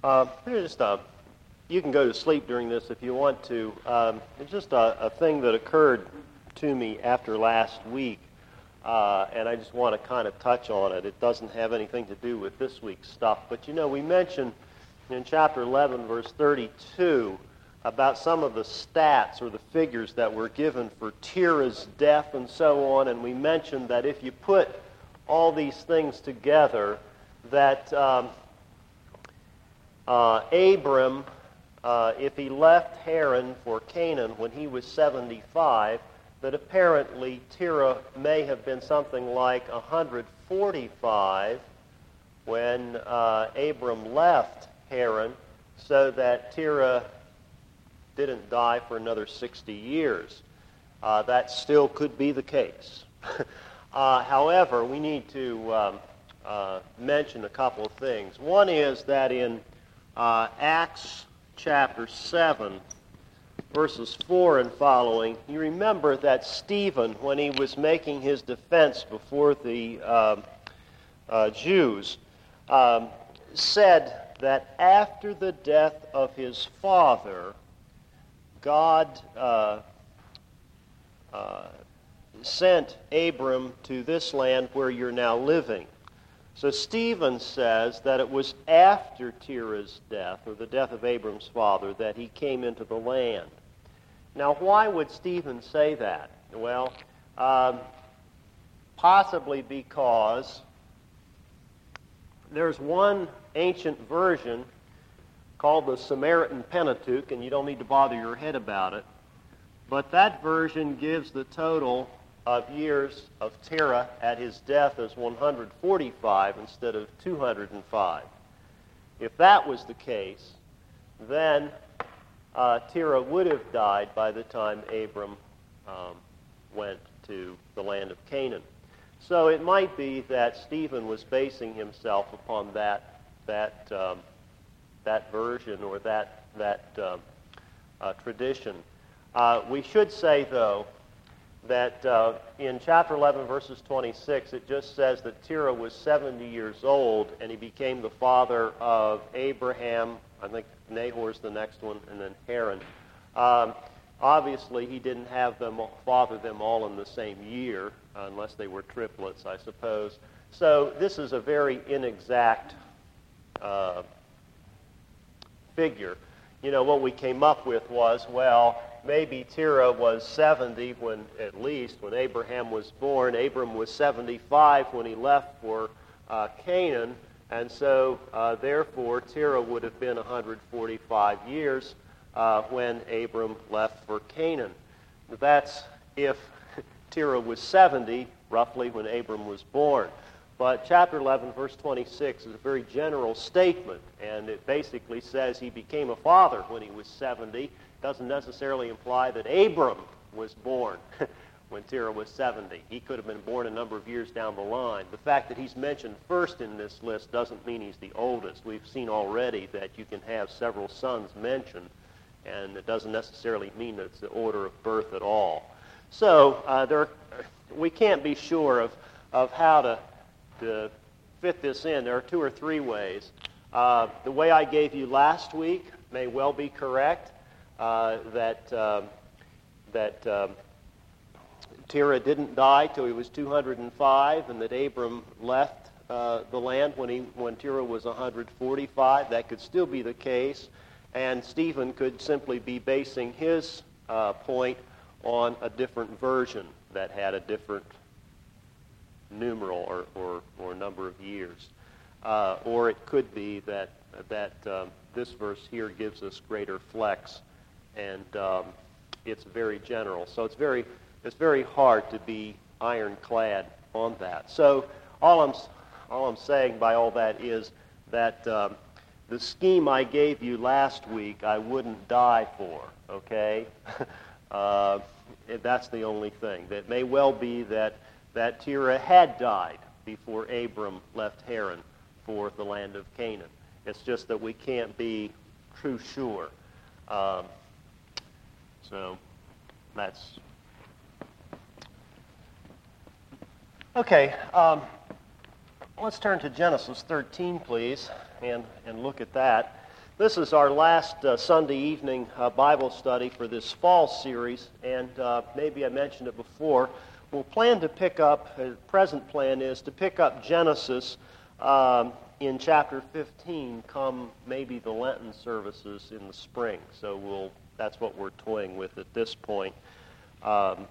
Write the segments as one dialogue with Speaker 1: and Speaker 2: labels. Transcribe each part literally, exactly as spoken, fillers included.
Speaker 1: Uh, here's just a, you can go to sleep during this if you want to. Um, it's just a, a thing that occurred to me after last week, uh, and I just want to kind of touch on it. It doesn't have anything to do with this week's stuff, but you know, we mentioned in chapter eleven, verse thirty-two, about some of the stats or the figures that were given for Terah's death and so on, and we mentioned that if you put all these things together, that um, uh, Abram, uh, if he left Haran for Canaan when he was seventy-five, that apparently Terah may have been something like one hundred forty-five when uh, Abram left Haran, so that Terah didn't die for another sixty years. Uh, that still could be the case. uh, however, we need to um, uh, mention a couple of things. One is that in uh, Acts chapter seven, verses four and following, you remember that Stephen, when he was making his defense before the uh, uh, Jews, um, said that after the death of his father, God uh, uh, sent Abram to this land where you're now living. So Stephen says that it was after Terah's death, or the death of Abram's father, that he came into the land. Now, why would Stephen say that? Well, um, possibly because there's one ancient version called the Samaritan Pentateuch, and you don't need to bother your head about it. But that version gives the total of years of Terah at his death as one hundred forty-five instead of two hundred five. If that was the case, then uh, Terah would have died by the time Abram um, went to the land of Canaan. So it might be that Stephen was basing himself upon that that um, that version or that that um, uh, tradition. Uh, we should say, though, that uh, in chapter eleven, verses twenty-six, it just says that Terah was seventy years old, and he became the father of Abraham. I think Nahor's the next one, and then Haran. Um, obviously, he didn't have them father them all in the same year, uh, unless they were triplets, I suppose. So this is a very inexact uh, figure. You know, what we came up with was, well, maybe Terah was seventy when, at least, when Abraham was born. Abram was seventy-five when he left for uh, Canaan, and so, uh, therefore, Terah would have been one hundred forty-five years uh, when Abram left for Canaan. That's if Terah was seventy, roughly, when Abram was born. But chapter eleven, verse twenty-six is a very general statement, and it basically says he became a father when he was seventy. Doesn't necessarily imply that Abram was born when Terah was seventy. He could have been born a number of years down the line. The fact that he's mentioned first in this list doesn't mean he's the oldest. We've seen already that you can have several sons mentioned, and it doesn't necessarily mean that it's the order of birth at all. So uh, there, we can't be sure of, of how to to fit this in. There are two or three ways. Uh, the way I gave you last week may well be correct, uh, that um, that um, Terah didn't die till he was two hundred five, and that Abram left uh, the land when he when Terah was one hundred forty-five. That could still be the case, and Stephen could simply be basing his uh, point on a different version that had a different numeral or, or, or number of years. Uh, or it could be that that um, this verse here gives us greater flex, and um, it's very general. So it's very it's very hard to be ironclad on that. So all I'm all I'm saying by all that is that um, the scheme I gave you last week I wouldn't die for. Okay, uh, that's the only thing. That may well be that. that Terah had died before Abram left Haran for the land of Canaan. It's just that we can't be true sure. Um, so that's... Okay, um, let's turn to Genesis thirteen, please, and, and look at that. This is our last uh, Sunday evening uh, Bible study for this fall series, and uh, maybe I mentioned it before. We'll plan to pick up, the present plan is to pick up Genesis um, in chapter fifteen come maybe the Lenten services in the spring. So we'll that's what we're toying with at this point. Um,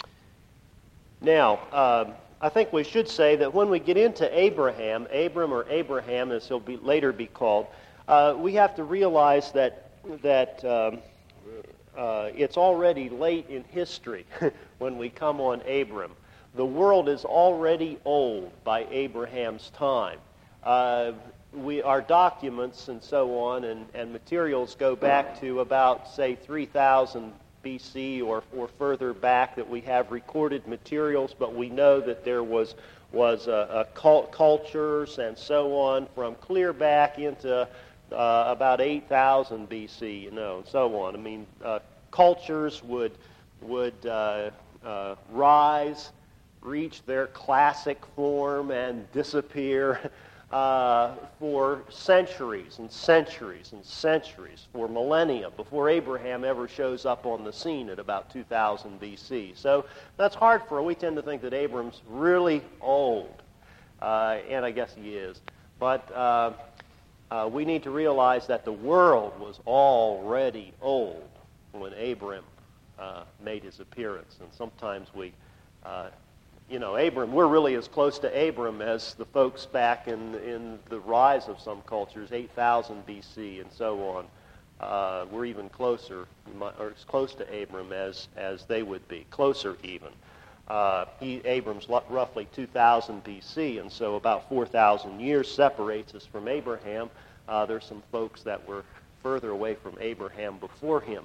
Speaker 1: now, um, I think we should say that when we get into Abraham, Abram or Abraham as he'll be later be called, uh, we have to realize that that um, uh, it's already late in history when we come on Abram. The world is already old by Abraham's time. Uh, we our documents and so on and, and materials go back to about, say, three thousand B C or, or further back that we have recorded materials, but we know that there was was a, a cult, cultures and so on from clear back into uh, about eight thousand B C, you know, and so on. I mean, uh, cultures would would uh, uh, rise, reach their classic form, and disappear. Uh, for centuries and centuries and centuries, for millennia, before Abraham ever shows up on the scene at about two thousand B C. So that's hard for, we tend to think that Abram's really old, uh, and I guess he is. But uh, uh, we need to realize that the world was already old when Abram uh, made his appearance, and sometimes we uh, You know, Abram, we're really as close to Abram as the folks back in in the rise of some cultures, eight thousand B C and so on. Uh, we're even closer, or as close to Abram as, as they would be, closer even. Uh, he, Abram's roughly two thousand B C, and so about four thousand years separates us from Abraham. Uh, there's some folks that were further away from Abraham before him.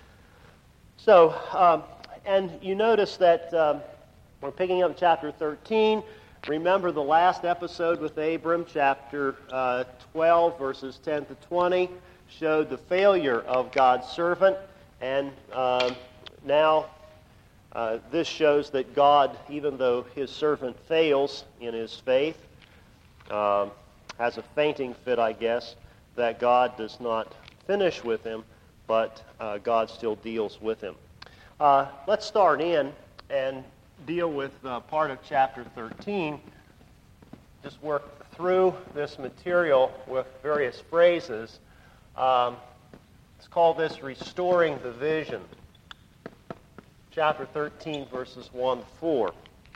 Speaker 1: So, um, and you notice that Um, we're picking up chapter thirteen. Remember the last episode with Abram, chapter uh, twelve, verses ten to twenty, showed the failure of God's servant. And uh, now uh, this shows that God, even though his servant fails in his faith, uh, has a fainting fit, I guess, that God does not finish with him, but uh, God still deals with him. Uh, let's start in and deal with uh, part of chapter thirteen, just work through this material with various phrases. Um, let's call this Restoring the Vision. Chapter thirteen, verses one to four.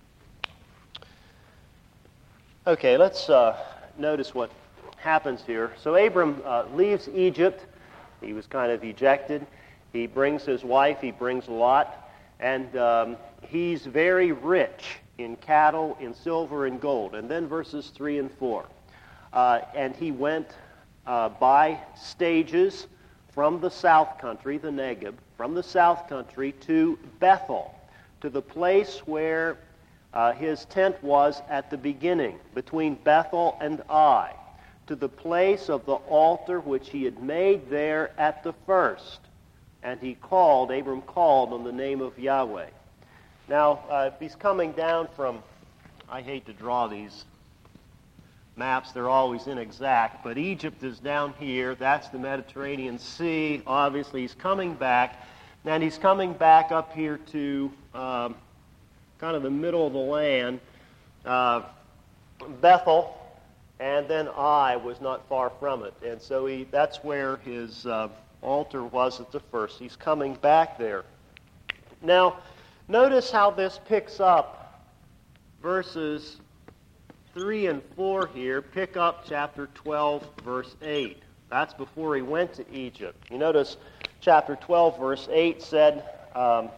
Speaker 1: Okay, let's uh, notice what happens here. So Abram uh, leaves Egypt. He was kind of ejected. He brings his wife, he brings Lot, and um, he's very rich in cattle, in silver and gold. And then verses three and four. Uh, and he went uh, by stages from the south country, the Negeb, from the south country to Bethel, to the place where uh, his tent was at the beginning, between Bethel and Ai, to the place of the altar which he had made there at the first. And he called, Abram called on the name of Yahweh. Now, uh, he's coming down from, I hate to draw these maps, they're always inexact, but Egypt is down here, that's the Mediterranean Sea, obviously he's coming back, and he's coming back up here to um, kind of the middle of the land, uh, Bethel, and then Ai was not far from it, and so he, that's where his uh, altar was at the first. He's coming back there. Now, notice how this picks up verses three and four here. Pick up chapter twelve, verse eight. That's before he went to Egypt. You notice chapter twelve, verse eight said, um,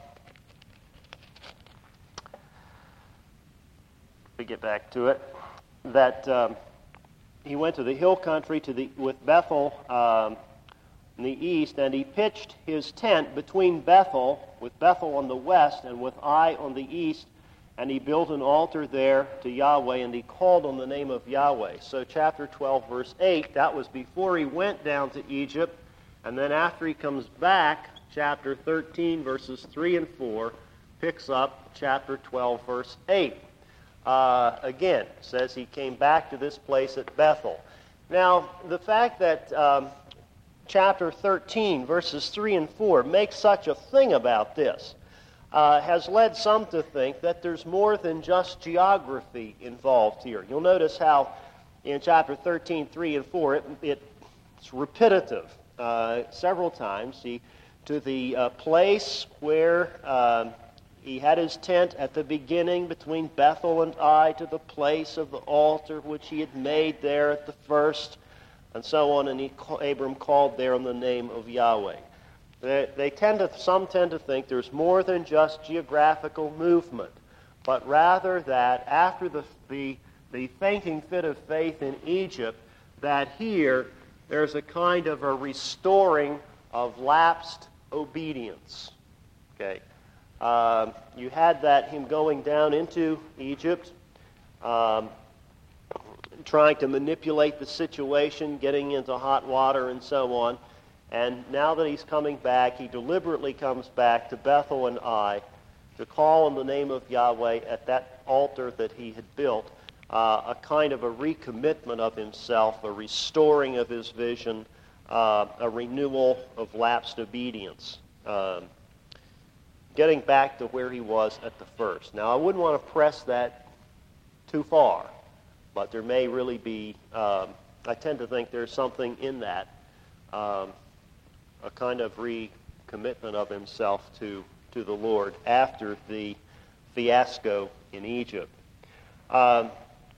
Speaker 1: we get back to it, that um, he went to the hill country to the with Bethel um, in the east, and he pitched his tent between Bethel, with Bethel on the west, and with Ai on the east, and he built an altar there to Yahweh, and he called on the name of Yahweh. So chapter twelve, verse eight, that was before he went down to Egypt, and then after he comes back, chapter thirteen, verses three and four, picks up chapter twelve, verse eight. Uh, again, says he came back to this place at Bethel. Now, the fact that um, chapter thirteen, verses three and four, makes such a thing about this, uh, has led some to think that there's more than just geography involved here. You'll notice how in chapter thirteen, three and four, it, it, it's repetitive uh, several times. He, to the uh, place where um, he had his tent at the beginning between Bethel and Ai, to the place of the altar which he had made there at the first, and so on, and he, Abram called there on the name of Yahweh. They, they tend to, some tend to think there's more than just geographical movement, but rather that after the, the, the fainting fit of faith in Egypt, that here there's a kind of a restoring of lapsed obedience. Okay. Um, you had that, him going down into Egypt, um, trying to manipulate the situation, getting into hot water and so on. And now that he's coming back, he deliberately comes back to Bethel and Ai to call on the name of Yahweh at that altar that he had built, uh, a kind of a recommitment of himself, a restoring of his vision, uh, a renewal of lapsed obedience. Um, getting back to where he was at the first. Now, I wouldn't want to press that too far, but there may really be, um, I tend to think there's something in that, um, a kind of recommitment of himself to, to the Lord after the fiasco in Egypt. Um,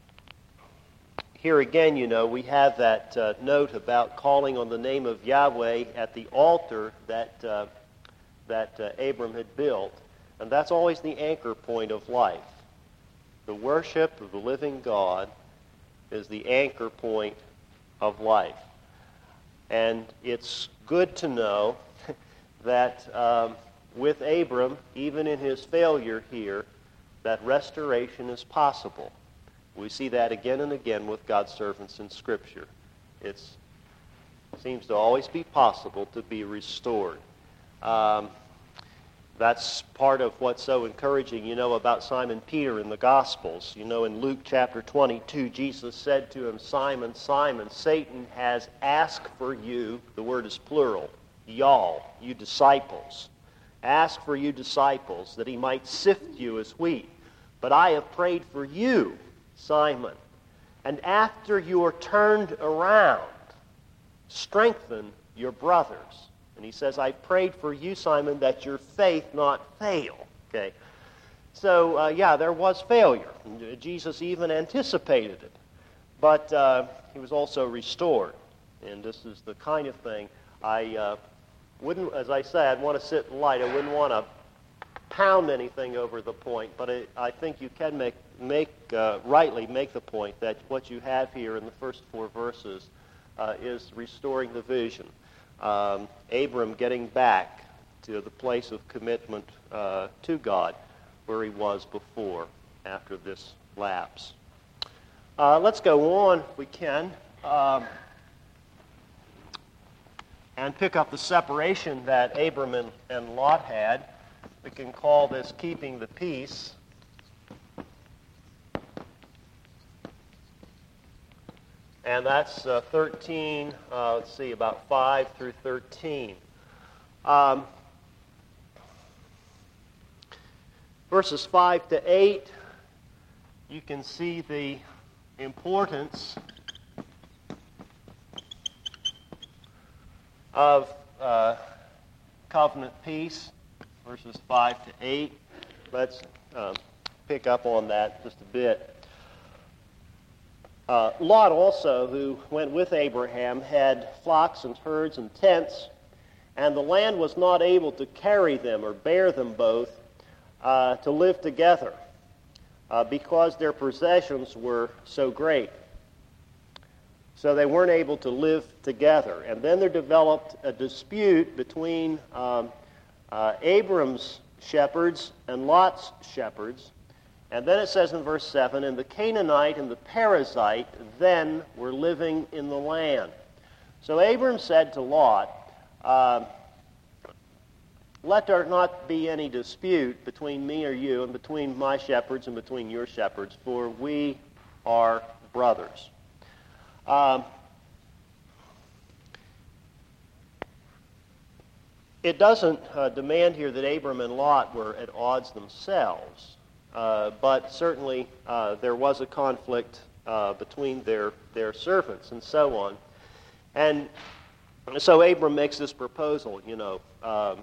Speaker 1: here again, you know, we have that uh, note about calling on the name of Yahweh at the altar that uh, that uh, Abram had built, and that's always the anchor point of life. The worship of the living God is the anchor point of life. And it's good to know that um, with Abram, even in his failure here, that restoration is possible. We see that again and again with God's servants in Scripture. It seems to always be possible to be restored. Um, that's part of what's so encouraging, you know, about Simon Peter in the Gospels. You know, in Luke chapter twenty-two, Jesus said to him, Simon, Simon, Satan has asked for you, the word is plural, y'all, you disciples. Ask for you disciples that he might sift you as wheat. But I have prayed for you, Simon. And after you are turned around, strengthen your brothers. And he says, I prayed for you, Simon, that your faith not fail. Okay. So, uh, yeah, there was failure. Jesus even anticipated it. But uh, he was also restored. And this is the kind of thing I uh, wouldn't, as I say, I'd want to sit in light. I wouldn't want to pound anything over the point, but it, I think you can make, make uh, rightly make the point that what you have here in the first four verses uh, is restoring the vision. Um, Abram getting back to the place of commitment uh, to God where he was before, after this lapse. Uh, let's go on, if we can, um, and pick up the separation that Abram and, and Lot had. We can call this keeping the peace. And that's uh, thirteen, uh, let's see, about five through thirteen. Um, verses five to eight, you can see the importance of uh, covenant peace, verses five to eight. Let's um, pick up on that just a bit. Uh, Lot also, who went with Abraham, had flocks and herds and tents, and the land was not able to carry them or bear them both uh, to live together uh, because their possessions were so great. So they weren't able to live together. And then there developed a dispute between um, uh, Abram's shepherds and Lot's shepherds. And then it says in verse seven, and the Canaanite and the Perizzite then were living in the land. So Abram said to Lot, uh, let there not be any dispute between me or you and between my shepherds and between your shepherds, for we are brothers. Um, it doesn't uh, demand here that Abram and Lot were at odds themselves, uh, but certainly uh, there was a conflict uh, between their, their servants and so on. And so Abram makes this proposal, you know, um,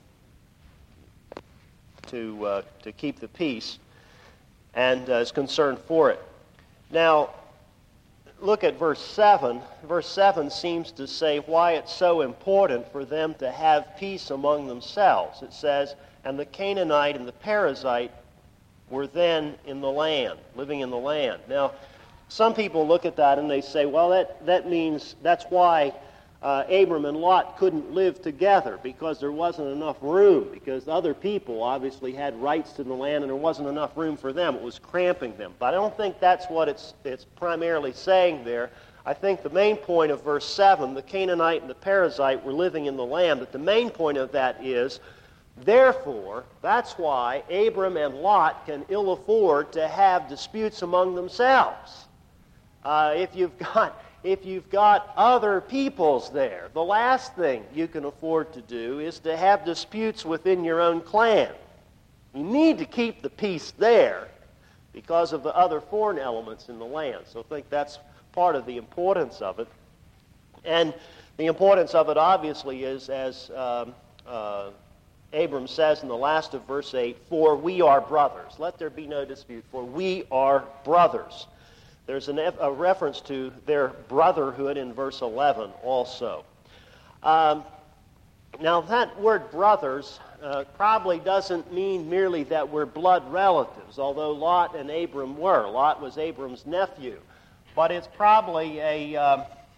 Speaker 1: to, uh, to keep the peace, and uh, is concerned for it. Now, look at verse seven. Verse seven seems to say why it's so important for them to have peace among themselves. It says, and the Canaanite and the Perizzite were then in the land, living in the land. Now, some people look at that and they say, well, that, that means that's why uh, Abram and Lot couldn't live together, because there wasn't enough room, because other people obviously had rights to the land and there wasn't enough room for them. It was cramping them. But I don't think that's what it's, it's primarily saying there. I think the main point of verse seven, the Canaanite and the Perizzite were living in the land, but the main point of that is, therefore, that's why Abram and Lot can ill afford to have disputes among themselves. Uh, if you've got if you've got other peoples there, the last thing you can afford to do is to have disputes within your own clan. You need to keep the peace there because of the other foreign elements in the land. So I think that's part of the importance of it. And the importance of it obviously is, as um, uh, Abram says in the last of verse eight, for we are brothers. Let there be no dispute, for we are brothers. There's an, a reference to their brotherhood in verse eleven also. Um, now that word brothers uh, probably doesn't mean merely that we're blood relatives, although Lot and Abram were. Lot was Abram's nephew. But it's probably a um,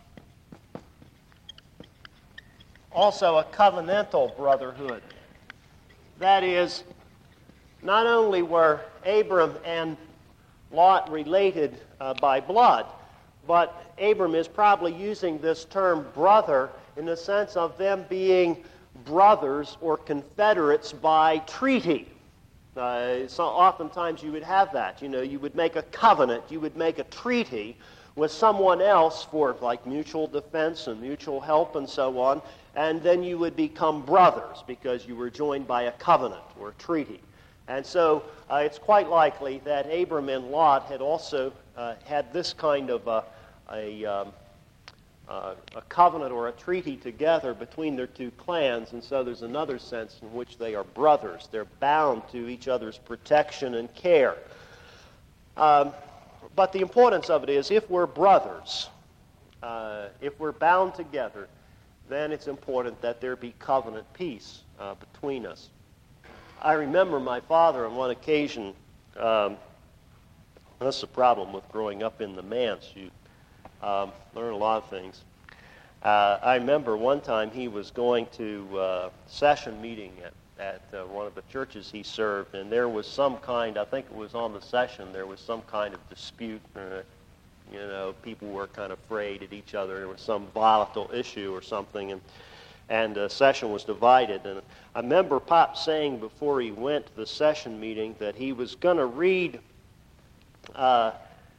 Speaker 1: also a covenantal brotherhood. That is, not only were Abram and Lot related uh, by blood, but Abram is probably using this term brother in the sense of them being brothers or confederates by treaty. Uh, so oftentimes you would have that. You know, you would make a covenant, you would make a treaty with someone else for like mutual defense and mutual help and so on, and then you would become brothers because you were joined by a covenant or a treaty. And so uh, it's quite likely that Abram and Lot had also uh, had this kind of a, a, um, uh, a covenant or a treaty together between their two clans, and so there's another sense in which they are brothers. They're bound to each other's protection and care. Um, but the importance of it is, if we're brothers, uh, if we're bound together, then it's important that there be covenant peace uh, between us. I remember my father on one occasion, um, that's the problem with growing up in the manse. You um, learn a lot of things. Uh, I remember one time he was going to uh, session meeting at, at uh, one of the churches he served, and there was some kind, I think it was on the session, there was some kind of dispute. Uh, you know, people were kind of afraid at each other. There was some volatile issue or something, and and the session was divided. And I remember Pop saying before he went to the session meeting that he was going to read uh,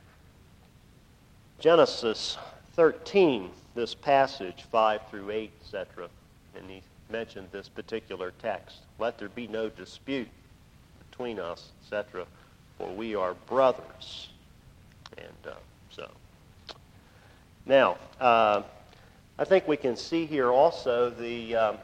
Speaker 1: Genesis thirteen, this passage, five through eight, et cetera. And he mentioned this particular text. Let there be no dispute between us, et cetera, for we are brothers. And uh, so, now, uh, I think we can see here also the um,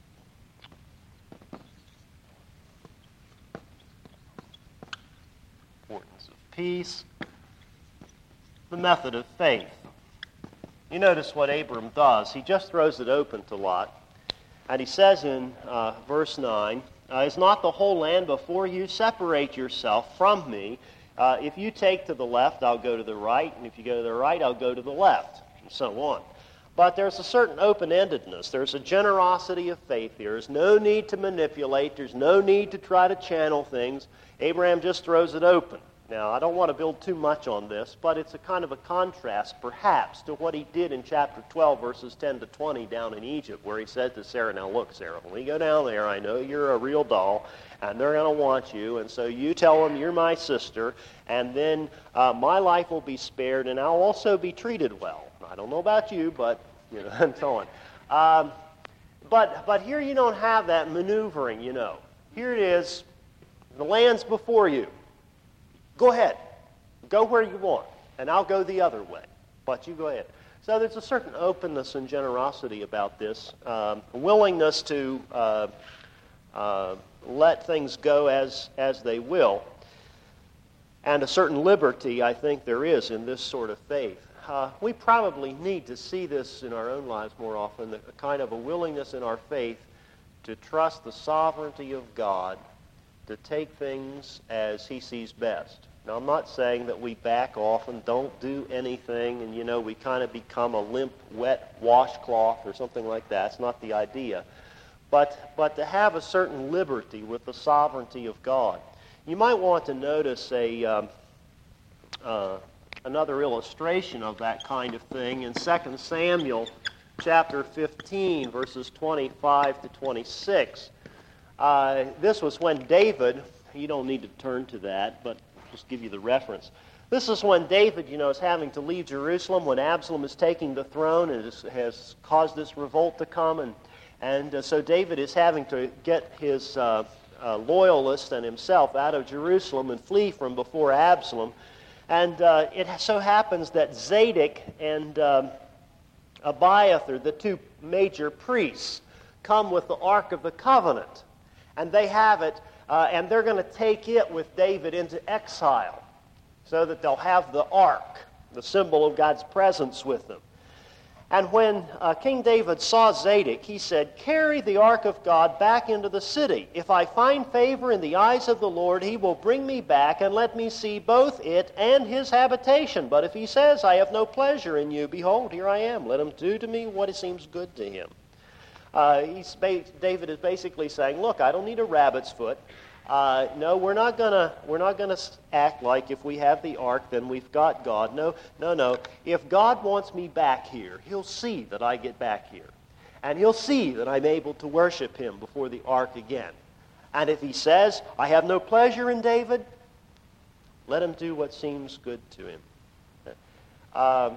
Speaker 1: importance of peace, the method of faith. You notice what Abram does. He just throws it open to Lot, and he says in uh, verse nine, uh, is not the whole land before you? Separate yourself from me. Uh, if you take to the left, I'll go to the right, and if you go to the right, I'll go to the left, and so on. But there's a certain open-endedness. There's a generosity of faith here. There's no need to manipulate. There's no need to try to channel things. Abraham just throws it open. Now, I don't want to build too much on this, but it's a kind of a contrast, perhaps, to what he did in chapter twelve, verses ten to twenty down in Egypt, where he said to Sarah, now look, Sarah, when we go down there, I know you're a real doll, and they're going to want you, and so you tell them you're my sister, and then uh, my life will be spared, and I'll also be treated well. I don't know about you, but, you know, and so on. Um, but, but here you don't have that maneuvering, you know. Here it is. The land's before you. Go ahead. Go where you want, and I'll go the other way. But you go ahead. So there's a certain openness and generosity about this, um, willingness to uh, uh, let things go as, as they will, and a certain liberty, I think, there is in this sort of faith. Uh, we probably need to see this in our own lives more often, a kind of a willingness in our faith to trust the sovereignty of God, to take things as He sees best. Now, I'm not saying that we back off and don't do anything and, you know, we kind of become a limp, wet washcloth or something like that. That's not the idea. But, but to have a certain liberty with the sovereignty of God. You might want to notice a um, uh, another illustration of that kind of thing in Second Samuel chapter fifteen, verses twenty-five to twenty-six. Uh, this was when David, you don't need to turn to that, but just give you the reference. This is when David, you know, is having to leave Jerusalem, when Absalom is taking the throne and is, has caused this revolt to come. And, and uh, so David is having to get his uh, uh, loyalists and himself out of Jerusalem and flee from before Absalom. And uh, it so happens that Zadok and um, Abiathar, the two major priests, come with the Ark of the Covenant. And they have it. Uh, and they're going to take it with David into exile so that they'll have the ark, the symbol of God's presence with them. And when uh, King David saw Zadok, he said, "Carry the ark of God back into the city. If I find favor in the eyes of the Lord, He will bring me back and let me see both it and His habitation. But if He says, I have no pleasure in you, behold, here I am. Let Him do to me what seems good to Him." Uh, he's, David is basically saying, look, I don't need a rabbit's foot. Uh, no, we're not gonna we're not gonna act like if we have the ark, then we've got God. No, no, no. If God wants me back here, He'll see that I get back here, and He'll see that I'm able to worship Him before the ark again. And if He says, I have no pleasure in David, let him do what seems good to him. Um,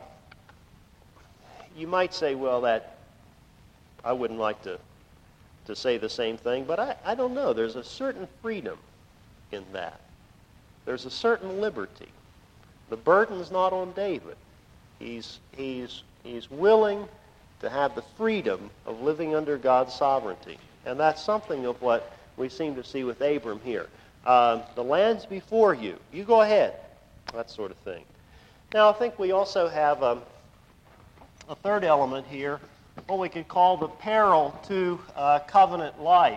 Speaker 1: you might say, well, that I wouldn't like to, to say the same thing, but I, I don't know. There's a certain freedom in that. There's a certain liberty. The burden's not on David. He's, he's, he's willing to have the freedom of living under God's sovereignty. And that's something of what we seem to see with Abram here. Um, the land's before you. You go ahead. That sort of thing. Now, I think we also have um, a third element here, what we could call the peril to uh, covenant life.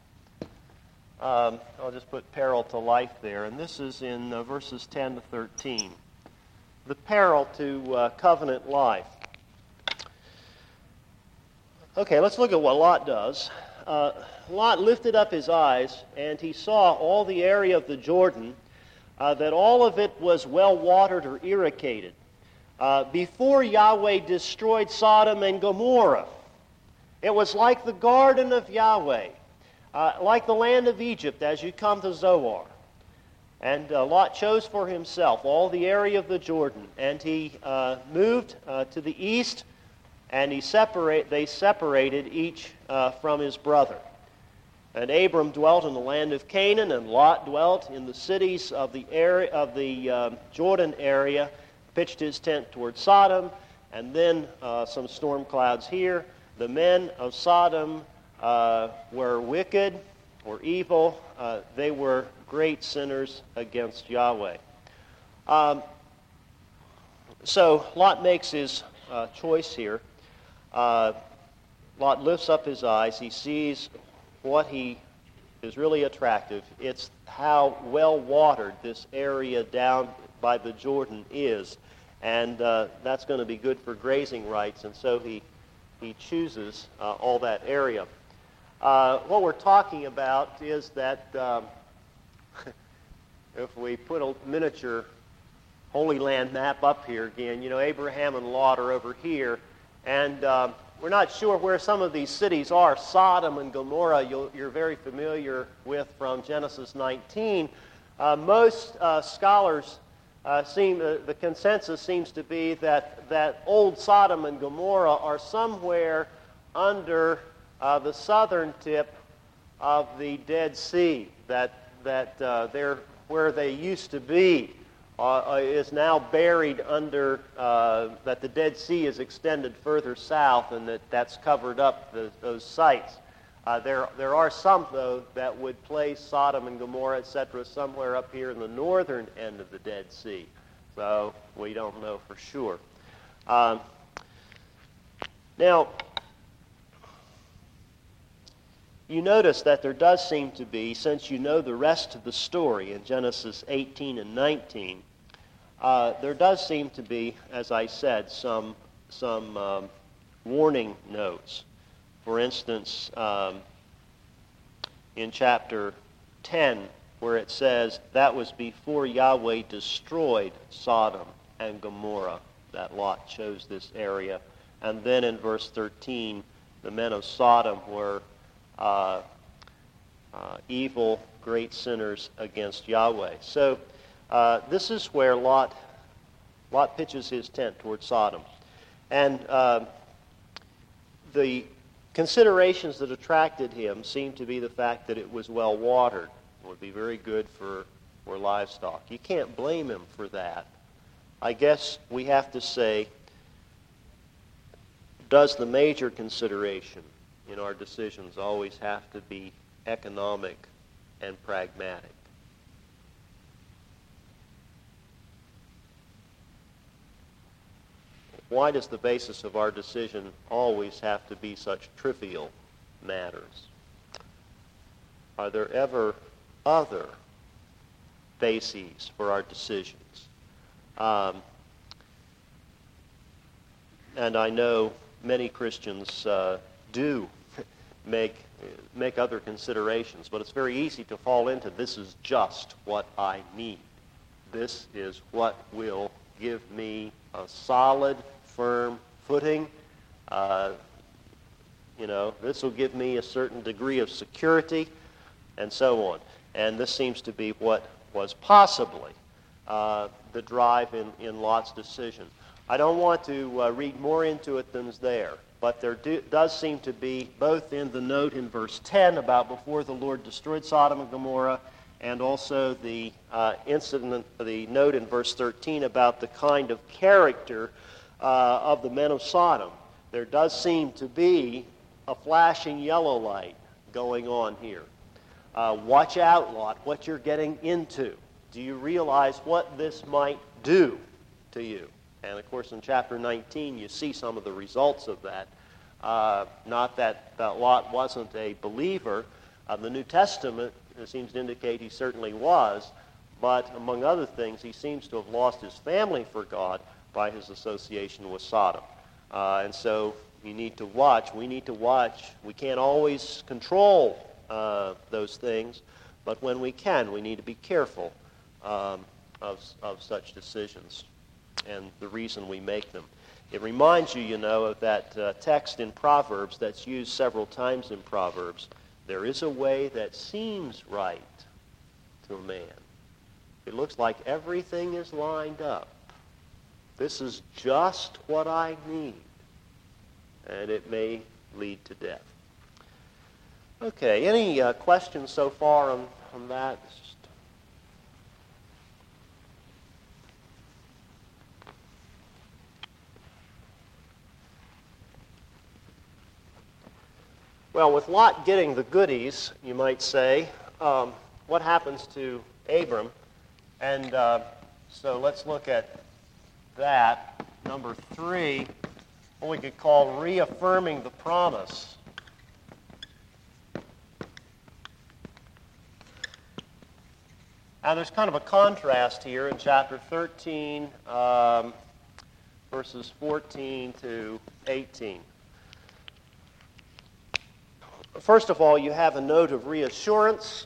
Speaker 1: Um, I'll just put peril to life there, and this is in uh, verses ten to thirteen. The peril to uh, covenant life. Okay, let's look at what Lot does. Uh, Lot lifted up his eyes, and he saw all the area of the Jordan, uh, that all of it was well watered or irrigated. Uh, before Yahweh destroyed Sodom and Gomorrah, it was like the garden of Yahweh, uh, like the land of Egypt as you come to Zoar. And uh, Lot chose for himself all the area of the Jordan, and he uh, moved uh, to the east, and he separate, they separated each uh, from his brother. And Abram dwelt in the land of Canaan, and Lot dwelt in the cities of the area of the uh, Jordan area, pitched his tent toward Sodom, and then uh, some storm clouds here. The men of Sodom uh, were wicked or evil. Uh, they were great sinners against Yahweh. Um, so Lot makes his uh, choice here. Uh, Lot lifts up his eyes. He sees what he is really attractive. It's how well watered this area down by the Jordan is, and uh, that's going to be good for grazing rights, and so he he chooses uh, all that area. Uh, what we're talking about is that um, if we put a miniature Holy Land map up here again, you know, Abraham and Lot are over here, and um, we're not sure where some of these cities are. Sodom and Gomorrah, you'll, you're very familiar with from Genesis nineteen. Uh, most uh, scholars Uh, seem, uh, the consensus seems to be that, that old Sodom and Gomorrah are somewhere under uh, the southern tip of the Dead Sea, that, that uh, they're, where they used to be uh, is now buried under, uh, that the Dead Sea is extended further south, and that that's covered up the, those sites. Uh, there, there are some, though, that would place Sodom and Gomorrah, et cetera, somewhere up here in the northern end of the Dead Sea. So we don't know for sure. Um, now, you notice that there does seem to be, since you know the rest of the story in Genesis eighteen and nineteen, uh, there does seem to be, as I said, some, some um, warning notes. For instance, um, in chapter ten, where it says, that was before Yahweh destroyed Sodom and Gomorrah, that Lot chose this area. And then in verse thirteen, the men of Sodom were uh, uh, evil, great sinners against Yahweh. So uh, this is where Lot, Lot pitches his tent toward Sodom. And uh, the considerations that attracted him seem to be the fact that it was well watered. It would be very good for, for livestock. You can't blame him for that. I guess we have to say, does the major consideration in our decisions always have to be economic and pragmatic? Why does the basis of our decision always have to be such trivial matters? Are there ever other bases for our decisions? Um, and I know many Christians uh, do make make other considerations, but it's very easy to fall into, this is just what I need. This is what will give me a solid, firm footing. Uh, you know, this will give me a certain degree of security, and so on. And this seems to be what was possibly uh, the drive in, in Lot's decision. I don't want to uh, read more into it than's there, but there do, does seem to be, both in the note in verse ten about before the Lord destroyed Sodom and Gomorrah, and also the uh, incident, the note in verse thirteen about the kind of character uh, of the men of Sodom. There does seem to be a flashing yellow light going on here. Uh, watch out, Lot, what you're getting into. Do you realize what this might do to you? And of course, in chapter nineteen, you see some of the results of that. Uh, not that, that Lot wasn't a believer. Uh, the New Testament it seems to indicate he certainly was, but among other things, he seems to have lost his family for God by his association with Sodom. Uh, and so you need to watch. We need to watch. We can't always control uh, those things, but when we can, we need to be careful um, of, of such decisions and the reason we make them. It reminds you, you know, of that uh, text in Proverbs that's used several times in Proverbs. There is a way that seems right to a man. It looks like everything is lined up. This is just what I need. And it may lead to death. Okay, any uh, questions so far on, on that? Well, with Lot getting the goodies, you might say, um, what happens to Abram? And uh, so let's look at that. Number three, what we could call reaffirming the promise. Now, there's kind of a contrast here in chapter thirteen, um, verses fourteen to eighteen. First of all, you have a note of reassurance.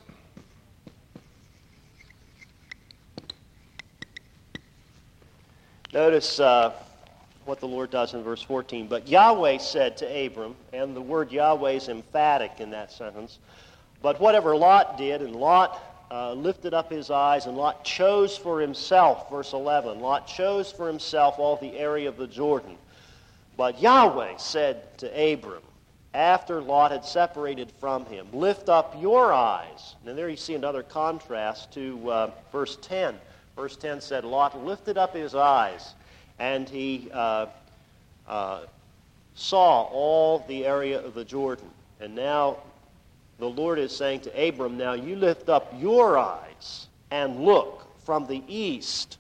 Speaker 1: Notice uh, what the Lord does in verse fourteen. But Yahweh said to Abram, and the word Yahweh is emphatic in that sentence, but whatever Lot did, and Lot uh, lifted up his eyes, and Lot chose for himself, verse eleven, Lot chose for himself all the area of the Jordan. But Yahweh said to Abram, after Lot had separated from him, lift up your eyes. And there you see another contrast to uh, verse ten. Verse ten said, Lot lifted up his eyes, and he uh, uh, saw all the area of the Jordan. And now the Lord is saying to Abram, now you lift up your eyes and look from the east,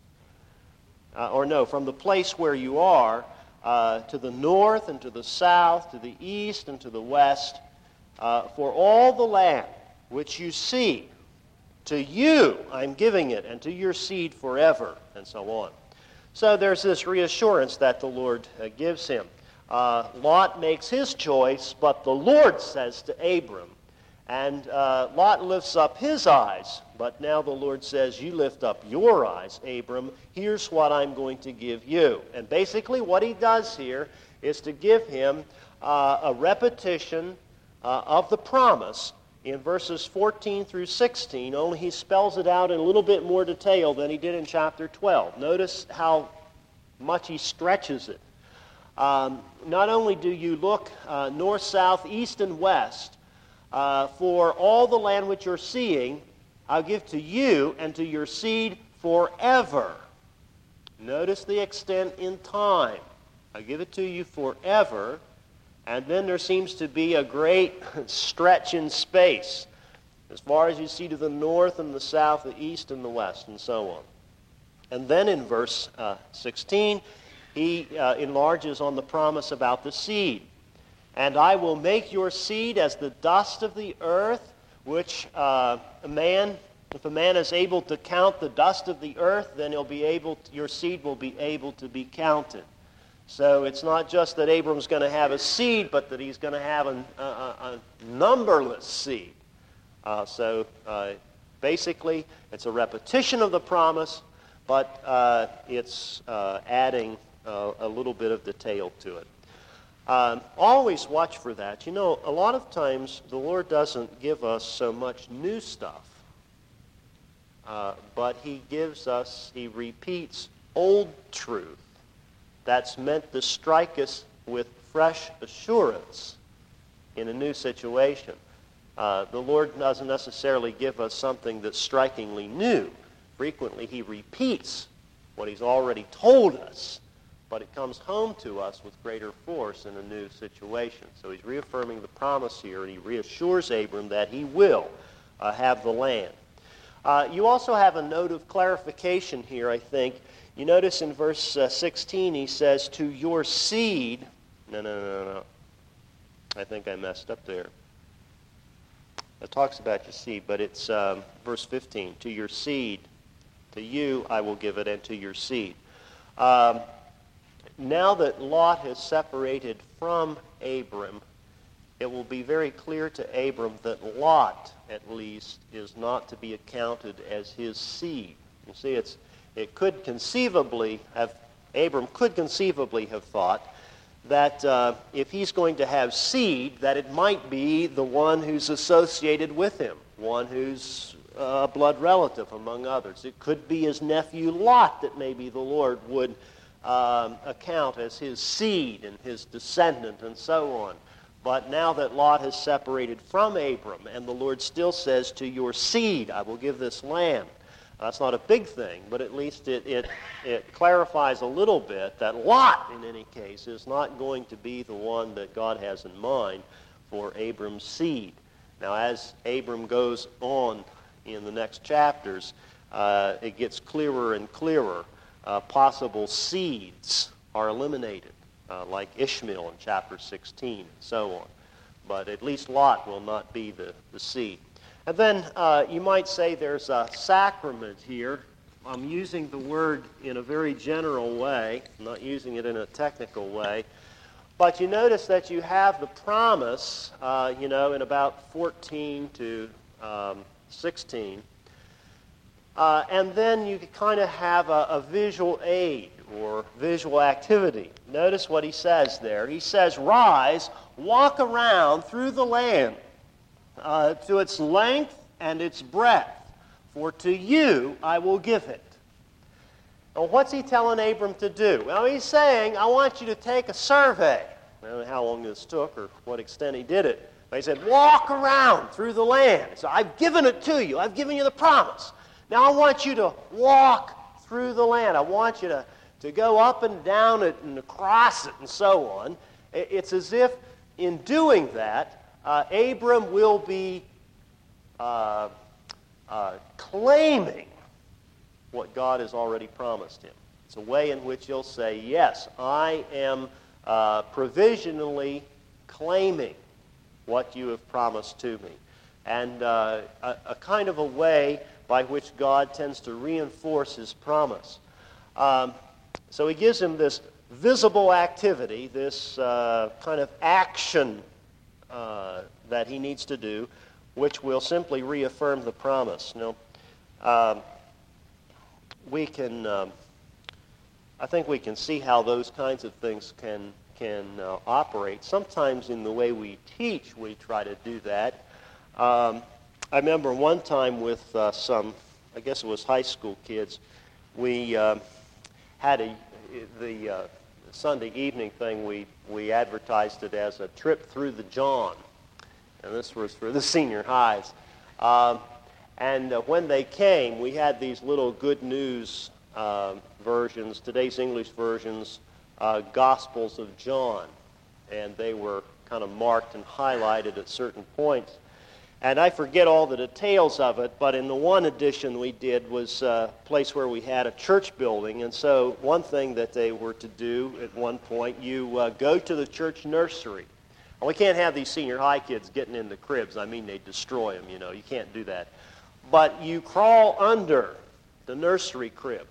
Speaker 1: uh, or no, from the place where you are, uh, to the north and to the south, to the east and to the west, uh, for all the land which you see, to you I'm giving it, and to your seed forever, and so on. So there's this reassurance that the Lord uh, gives him. Uh, Lot makes his choice, but the Lord says to Abram, and uh, Lot lifts up his eyes, but now the Lord says, you lift up your eyes, Abram. Here's what I'm going to give you. And basically what he does here is to give him uh, a repetition uh, of the promise in verses fourteen through sixteen, only he spells it out in a little bit more detail than he did in chapter twelve. Notice how much he stretches it. Um, not only do you look uh, north, south, east, and west, Uh, for all the land which you're seeing, I'll give to you and to your seed forever. Notice the extent in time. I'll give it to you forever. And then there seems to be a great stretch in space, as far as you see to the north and the south, the east and the west, and so on. And then in verse uh, sixteen, he uh, enlarges on the promise about the seed. And I will make your seed as the dust of the earth, which uh, a man, if a man is able to count the dust of the earth, then he'll be able to, your seed will be able to be counted. So it's not just that Abram's going to have a seed, but that he's going to have a, a, a numberless seed. Uh, so uh, basically, it's a repetition of the promise, but uh, it's uh, adding uh, a little bit of detail to it. Um, always watch for that. You know, a lot of times the Lord doesn't give us so much new stuff, uh, but he gives us, he repeats old truth that's meant to strike us with fresh assurance in a new situation. Uh, the Lord doesn't necessarily give us something that's strikingly new. Frequently he repeats what he's already told us, but it comes home to us with greater force in a new situation. So he's reaffirming the promise here, and he reassures Abram that he will uh, have the land. Uh, you also have a note of clarification here, I think. You notice in verse uh, sixteen, he says, to your seed. No, no, no, no. I think I messed up there. It talks about your seed, but it's um, verse fifteen. To your seed, to you I will give it, and to your seed. Um, Now that Lot has separated from Abram, it will be very clear to Abram that Lot, at least, is not to be accounted as his seed. You see, it's it could conceivably have, Abram could conceivably have thought that uh, if he's going to have seed, that it might be the one who's associated with him, one who's a blood relative, among others. It could be his nephew Lot that maybe the Lord would Um, account as his seed and his descendant and so on. But now that Lot has separated from Abram, and the Lord still says, to your seed I will give this land. That's not a big thing, but at least it, it, it clarifies a little bit that Lot, in any case, is not going to be the one that God has in mind for Abram's seed. Now, as Abram goes on in the next chapters, uh, it gets clearer and clearer. Uh, possible seeds are eliminated, uh, like Ishmael in chapter sixteen, and so on. But at least Lot will not be the, the seed. And then uh, you might say there's a sacrament here. I'm using the word in a very general way, I'm not using it in a technical way. But you notice that you have the promise, uh, you know, in about fourteen to um, sixteen. Uh, and then you kind of have a, a visual aid or visual activity. Notice what he says there. He says, rise, walk around through the land uh, to its length and its breadth, for to you I will give it. Now, what's he telling Abram to do? Well, he's saying, I want you to take a survey. I don't know how long this took or what extent he did it. But he said, walk around through the land. So I've given it to you. I've given you the promise. Now I want you to walk through the land. I want you to, to go up and down it and across it and so on. It's as if in doing that, uh, Abram will be uh, uh, claiming what God has already promised him. It's a way in which he'll say, yes, I am uh, provisionally claiming what you have promised to me. And uh, a, a kind of a way by which God tends to reinforce his promise. Um, so he gives him this visible activity, this uh, kind of action uh, that he needs to do, which will simply reaffirm the promise. You know, um, we can, um, I think we can see how those kinds of things can can uh, operate. Sometimes in the way we teach, we try to do that. Um, I remember one time with uh, some, I guess it was high school kids, we uh, had a, the uh, Sunday evening thing, we, we advertised it as a trip through the John. And this was for the senior highs. Um, and uh, when they came, we had these little good news uh, versions, today's English versions, uh, Gospels of John. And they were kind of marked and highlighted at certain points. And I forget all the details of it, but in the one edition we did was a place where we had a church building. And so one thing that they were to do at one point, you uh, go to the church nursery. And we can't have these senior high kids getting in the cribs. I mean, they destroy them, you know. You can't do that. But you crawl under the nursery crib.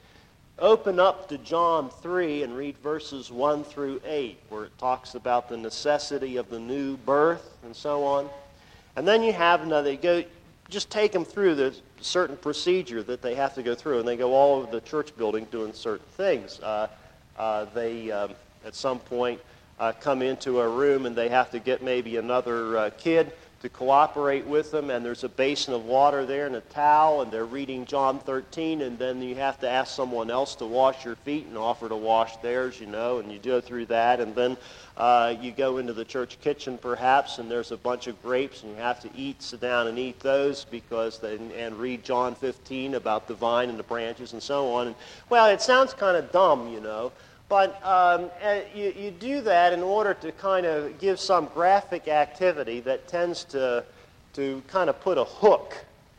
Speaker 1: Open up to John three and read verses one through eight, where it talks about the necessity of the new birth and so on. And then you have another, they go, just take them through the certain procedure that they have to go through, and they go all over the church building doing certain things. Uh, uh, they, um, at some point, uh, come into a room and they have to get maybe another uh, kid to cooperate with them, and there's a basin of water there and a towel, and they're reading John thirteen, and then you have to ask someone else to wash your feet and offer to wash theirs, you know, and you go through that, and then uh, you go into the church kitchen perhaps, and there's a bunch of grapes, and you have to eat, sit down and eat those, because they, and read John fifteen about the vine and the branches and so on. And, well, it sounds kind of dumb, you know, but um, you, you do that in order to kind of give some graphic activity that tends to, to kind of put a hook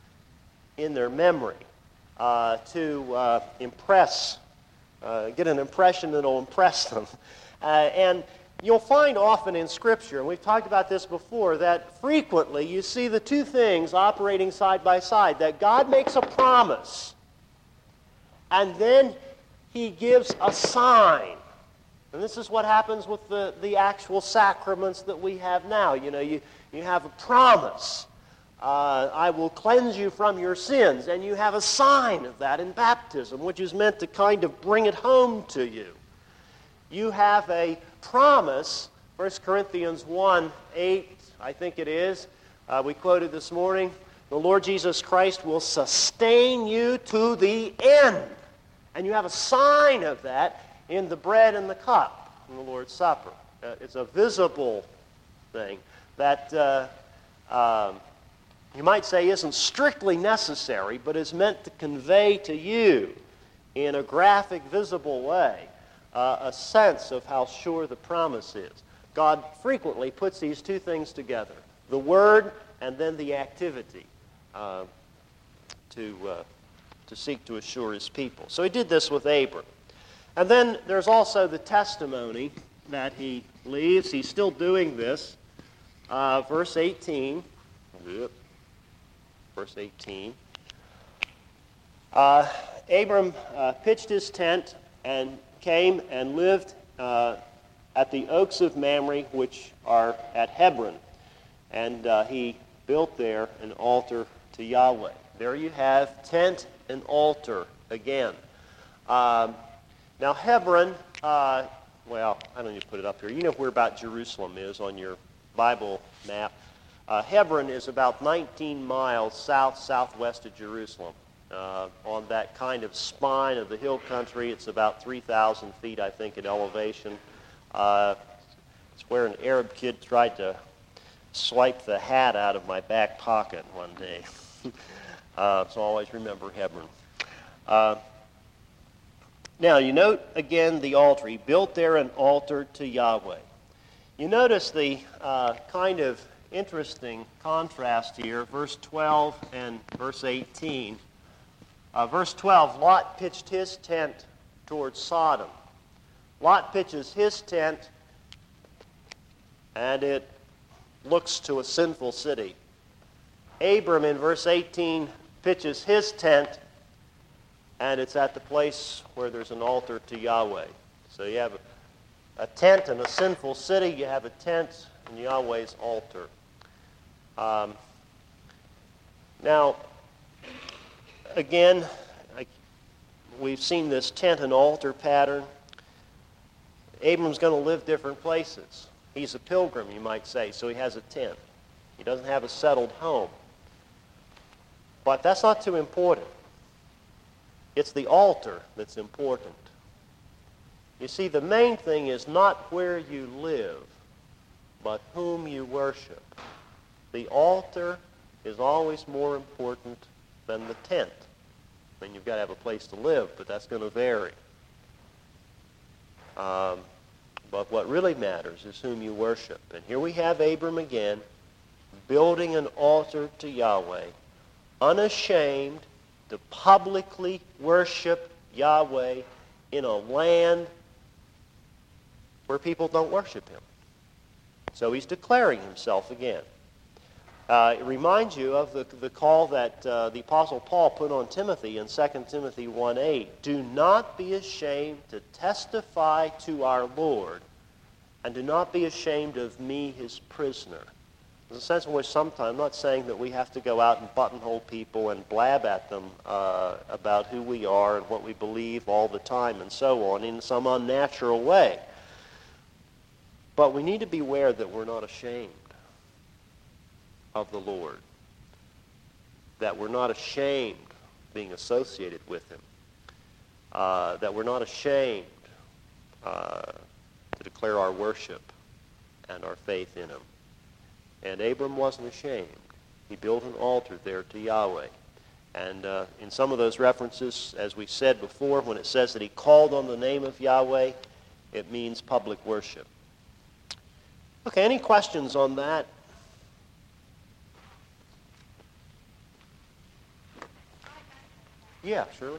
Speaker 1: in their memory, uh, to uh, impress, uh, get an impression that will impress them. Uh, and you'll find often in Scripture, and we've talked about this before, that frequently you see the two things operating side by side, that God makes a promise, and then he gives a sign. And this is what happens with the, the actual sacraments that we have now. You know, you, you have a promise. Uh, I will cleanse you from your sins. And you have a sign of that in baptism, which is meant to kind of bring it home to you. You have a promise, First Corinthians one eight, I think it is, uh, we quoted this morning, the Lord Jesus Christ will sustain you to the end. And you have a sign of that in the bread and the cup in the Lord's Supper. Uh, it's a visible thing that uh, um, you might say isn't strictly necessary, but is meant to convey to you in a graphic, visible way uh, a sense of how sure the promise is. God frequently puts these two things together, the Word and then the activity uh, to... Uh, to seek to assure his people. So he did this with Abram. And then there's also the testimony that he leaves. He's still doing this. Uh, verse eighteen. Yep. Verse eighteen. Uh, Abram uh, pitched his tent and came and lived uh, at the oaks of Mamre, which are at Hebron. And uh, he built there an altar to Yahweh. There you have tent and altar again. Um, now Hebron, uh, well, I don't need to put it up here. You know where about Jerusalem is on your Bible map. Uh, Hebron is about nineteen miles south-southwest of Jerusalem. Uh, on that kind of spine of the hill country, it's about three thousand feet, I think, in elevation. Uh, It's where an Arab kid tried to swipe the hat out of my back pocket one day. uh, so always remember Hebron. Uh, now, you note again the altar. He built there an altar to Yahweh. You notice the uh, kind of interesting contrast here, verse twelve and verse eighteen. Uh, verse twelve, Lot pitched his tent towards Sodom. Lot pitches his tent, and it looks to a sinful city. Abram, in verse eighteen, pitches his tent, and it's at the place where there's an altar to Yahweh. So you have a, a tent in a sinful city, you have a tent in Yahweh's altar. Um, now, again, I, we've seen this tent and altar pattern. Abram's going to live different places. He's a pilgrim, you might say, so he has a tent. He doesn't have a settled home. But that's not too important. It's the altar that's important. You see, the main thing is not where you live, but whom you worship. The altar is always more important than the tent. I mean, you've got to have a place to live, but that's going to vary. Um, but what really matters is whom you worship. And here we have Abram again, building an altar to Yahweh, unashamed to publicly worship Yahweh in a land where people don't worship him. So he's declaring himself again. Uh, it reminds you of the, the call that uh, the Apostle Paul put on Timothy in Second Timothy one eight. Do not be ashamed to testify to our Lord, and do not be ashamed of me, his prisoner. There's a sense in which sometimes, I'm not saying that we have to go out and buttonhole people and blab at them uh, about who we are and what we believe all the time and so on in some unnatural way. But we need to be aware that we're not ashamed of the Lord, that we're not ashamed being associated with him, uh, that we're not ashamed uh, to declare our worship and our faith in him. And Abram wasn't ashamed. He built an altar there to Yahweh. And uh, in some of those references, as we said before, when it says that he called on the name of Yahweh, it means public worship. Okay, any questions on that? Yeah, Shirley?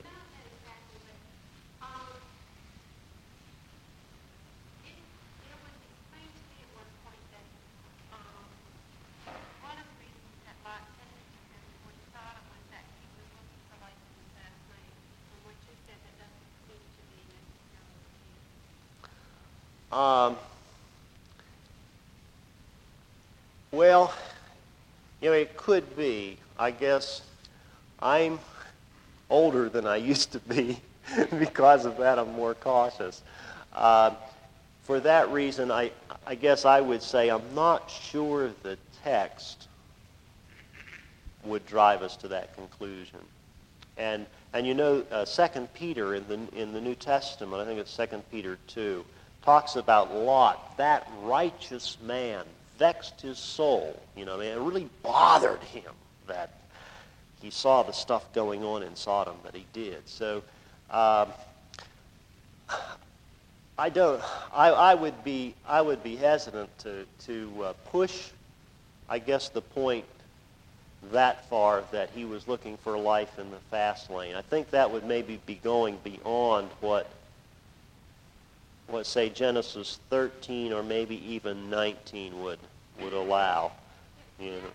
Speaker 1: Um, well, you know, it could be. I guess I'm older than I used to be. Because of that, I'm more cautious. Uh, for that reason, I, I guess I would say I'm not sure the text would drive us to that conclusion. And and you know, uh, Second Peter in the in the New Testament, I think it's Second Peter two, talks about Lot, that righteous man, vexed his soul. You know, it really bothered him that he saw the stuff going on in Sodom that he did. So um, I don't. I, I would be. I would be hesitant to to uh, push, I guess, the point that far that he was looking for life in the fast lane. I think that would maybe be going beyond what, what say Genesis thirteen or maybe even nineteen would would allow. You know.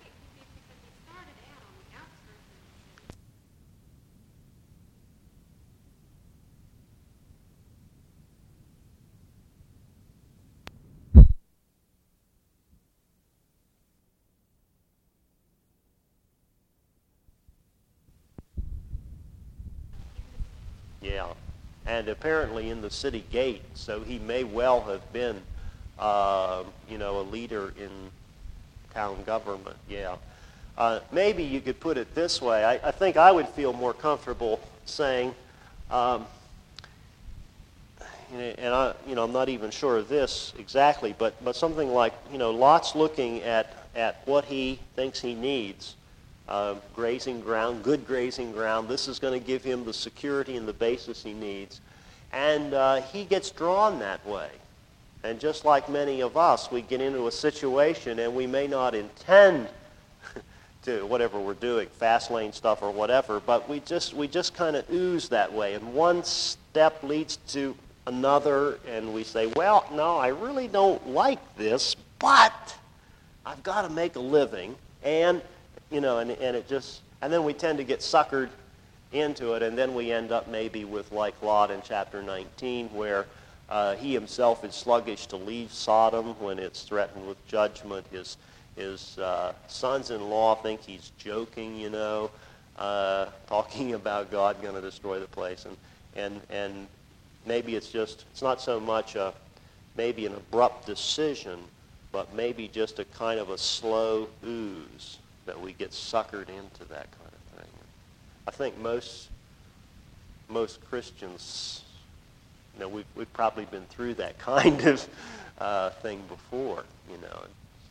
Speaker 1: Yeah, and apparently in the city gate, so he may well have been, uh, you know, a leader in town government, yeah. Uh, maybe you could put it this way. I, I think I would feel more comfortable saying, um, and I, you know, I'm not even sure of this exactly, but, but something like, you know, Lot's looking at, at what he thinks he needs. Uh, grazing ground, good grazing ground. This is going to give him the security and the basis he needs. And uh, he gets drawn that way. And just like many of us, we get into a situation and we may not intend to whatever we're doing, fast lane stuff or whatever, but we just we just kind of ooze that way. And one step leads to another, and we say, well, no, I really don't like this, but I've got to make a living. And You know, and, and it just, and then we tend to get suckered into it, and then we end up maybe with like Lot in chapter nineteen, where uh, he himself is sluggish to leave Sodom when it's threatened with judgment. His his uh, sons-in-law think he's joking, you know, uh, talking about God going to destroy the place, and and and maybe it's just, it's not so much a maybe an abrupt decision, but maybe just a kind of a slow ooze that we get suckered into that kind of thing. I think most most Christians, you know, we've, we've probably been through that kind of uh, thing before, you know.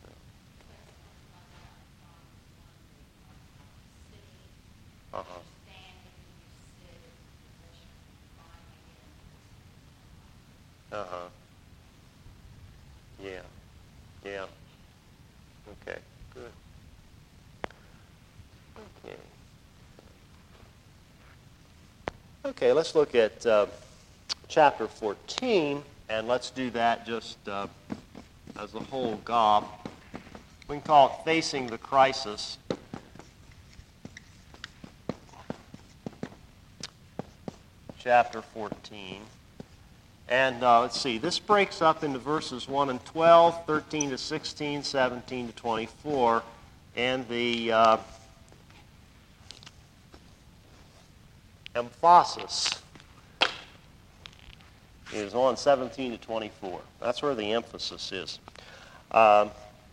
Speaker 1: So. Uh-huh. Uh-huh. Yeah. Yeah. Okay. Good. Okay. Okay, let's look at uh, chapter fourteen, and let's do that just uh, as a whole gob. We can call it Facing the Crisis. Chapter fourteen. And uh, let's see, this breaks up into verses one and twelve, thirteen to sixteen, seventeen to twenty-four, and the uh, emphasis is on seventeen to twenty-four. That's where the emphasis is. Um,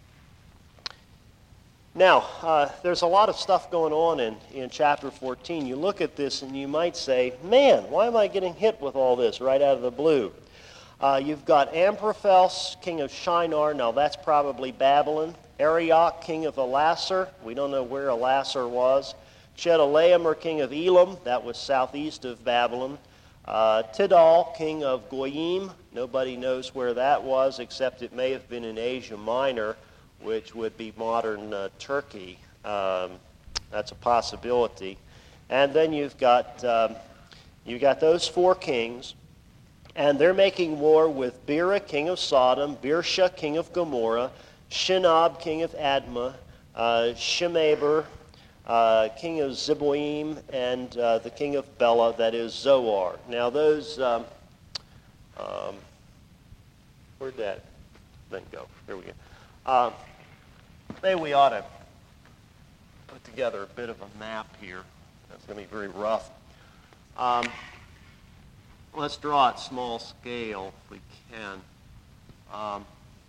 Speaker 1: now, uh, there's a lot of stuff going on in, in chapter fourteen. You look at this and you might say, man, why am I getting hit with all this right out of the blue? Uh, you've got Amraphel, king of Shinar. Now, that's probably Babylon. Arioch, king of Elasar. We don't know where Elasar was. Chedorlaomer, king of Elam. That was southeast of Babylon. Uh, Tidal, king of Goyim. Nobody knows where that was, except it may have been in Asia Minor, which would be modern uh, Turkey. Um, that's a possibility. And then you've got um, you've got those four kings, and they're making war with Bera, king of Sodom, Birsha, king of Gomorrah, Shinab, king of Admah, uh, Shemeber, uh, king of Zeboim, and uh, the king of Bela, that is Zoar. Now those, um, um, where'd that thing go? There we go. Uh, maybe we ought to put together a bit of a map here. That's going to be very rough. Um, let's draw at small scale if we can. Um,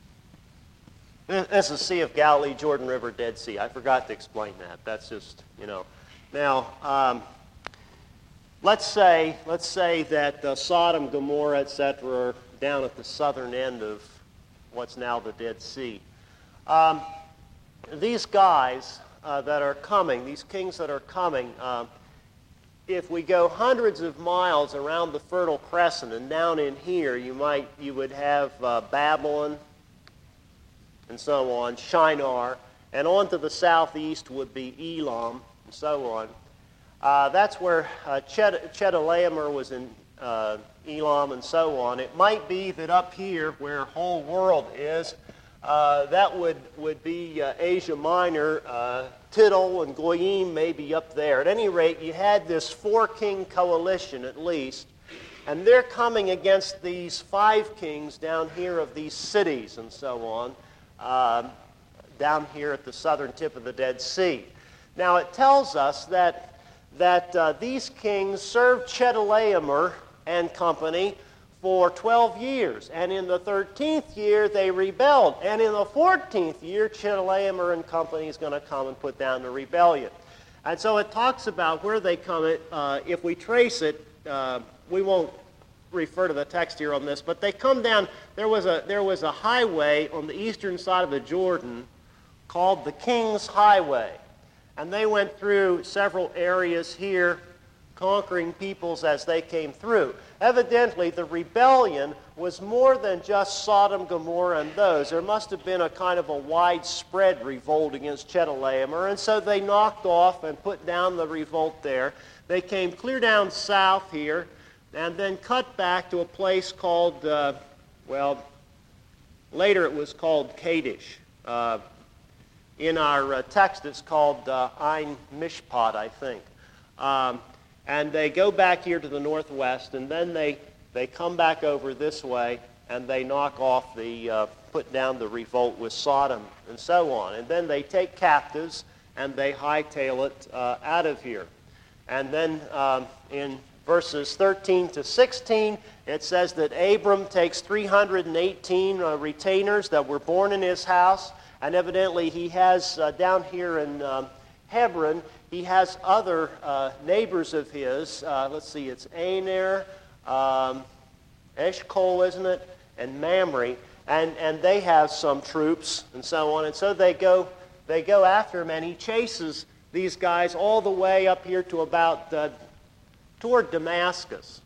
Speaker 1: this is Sea of Galilee, Jordan River, Dead Sea. I forgot to explain that. That's just, you know. Now, um, let's say let's say that uh, Sodom, Gomorrah, et cetera, are down at the southern end of what's now the Dead Sea. Um, these guys uh, that are coming, these kings that are coming, uh, if we go hundreds of miles around the Fertile Crescent and down in here, you might you would have uh, Babylon and so on, Shinar, and on to the southeast would be Elam and so on. Uh, that's where uh, Ched- Chedorlaomer was in uh, Elam and so on. It might be that up here, where whole world is, Uh, that would, would be uh, Asia Minor, uh, Tidal and Goyim maybe up there. At any rate, you had this four-king coalition at least, and they're coming against these five kings down here of these cities and so on, uh, down here at the southern tip of the Dead Sea. Now, it tells us that, that uh, these kings served Chedorlaomer and company for twelve years, and in the thirteenth year they rebelled, and in the fourteenth year Chedorlaomer and company is going to come and put down the rebellion. And so it talks about where they come. It, uh, if we trace it, uh, we won't refer to the text here on this, but they come down. There was a there was a highway on the eastern side of the Jordan called the King's Highway, and they went through several areas here, conquering peoples as they came through. Evidently, the rebellion was more than just Sodom, Gomorrah, and those. There must have been a kind of a widespread revolt against Chedorlaomer, and so they knocked off and put down the revolt there. They came clear down south here, and then cut back to a place called, uh, well, later it was called Kadesh. Uh, in our uh, text, it's called uh, Ein Mishpat, I think. Um, and they go back here to the northwest, and then they, they come back over this way, and they knock off the, uh, put down the revolt with Sodom, and so on. And then they take captives, and they hightail it uh, out of here. And then um, in verses thirteen to sixteen, it says that Abram takes three hundred eighteen uh, retainers that were born in his house, and evidently he has, uh, down here in um, Hebron, he has other uh, neighbors of his. Uh, let's see, it's Aner, um, Eshcol, isn't it, and Mamre, and, and they have some troops and so on, and so they go, they go after him, and he chases these guys all the way up here to about uh, toward Damascus.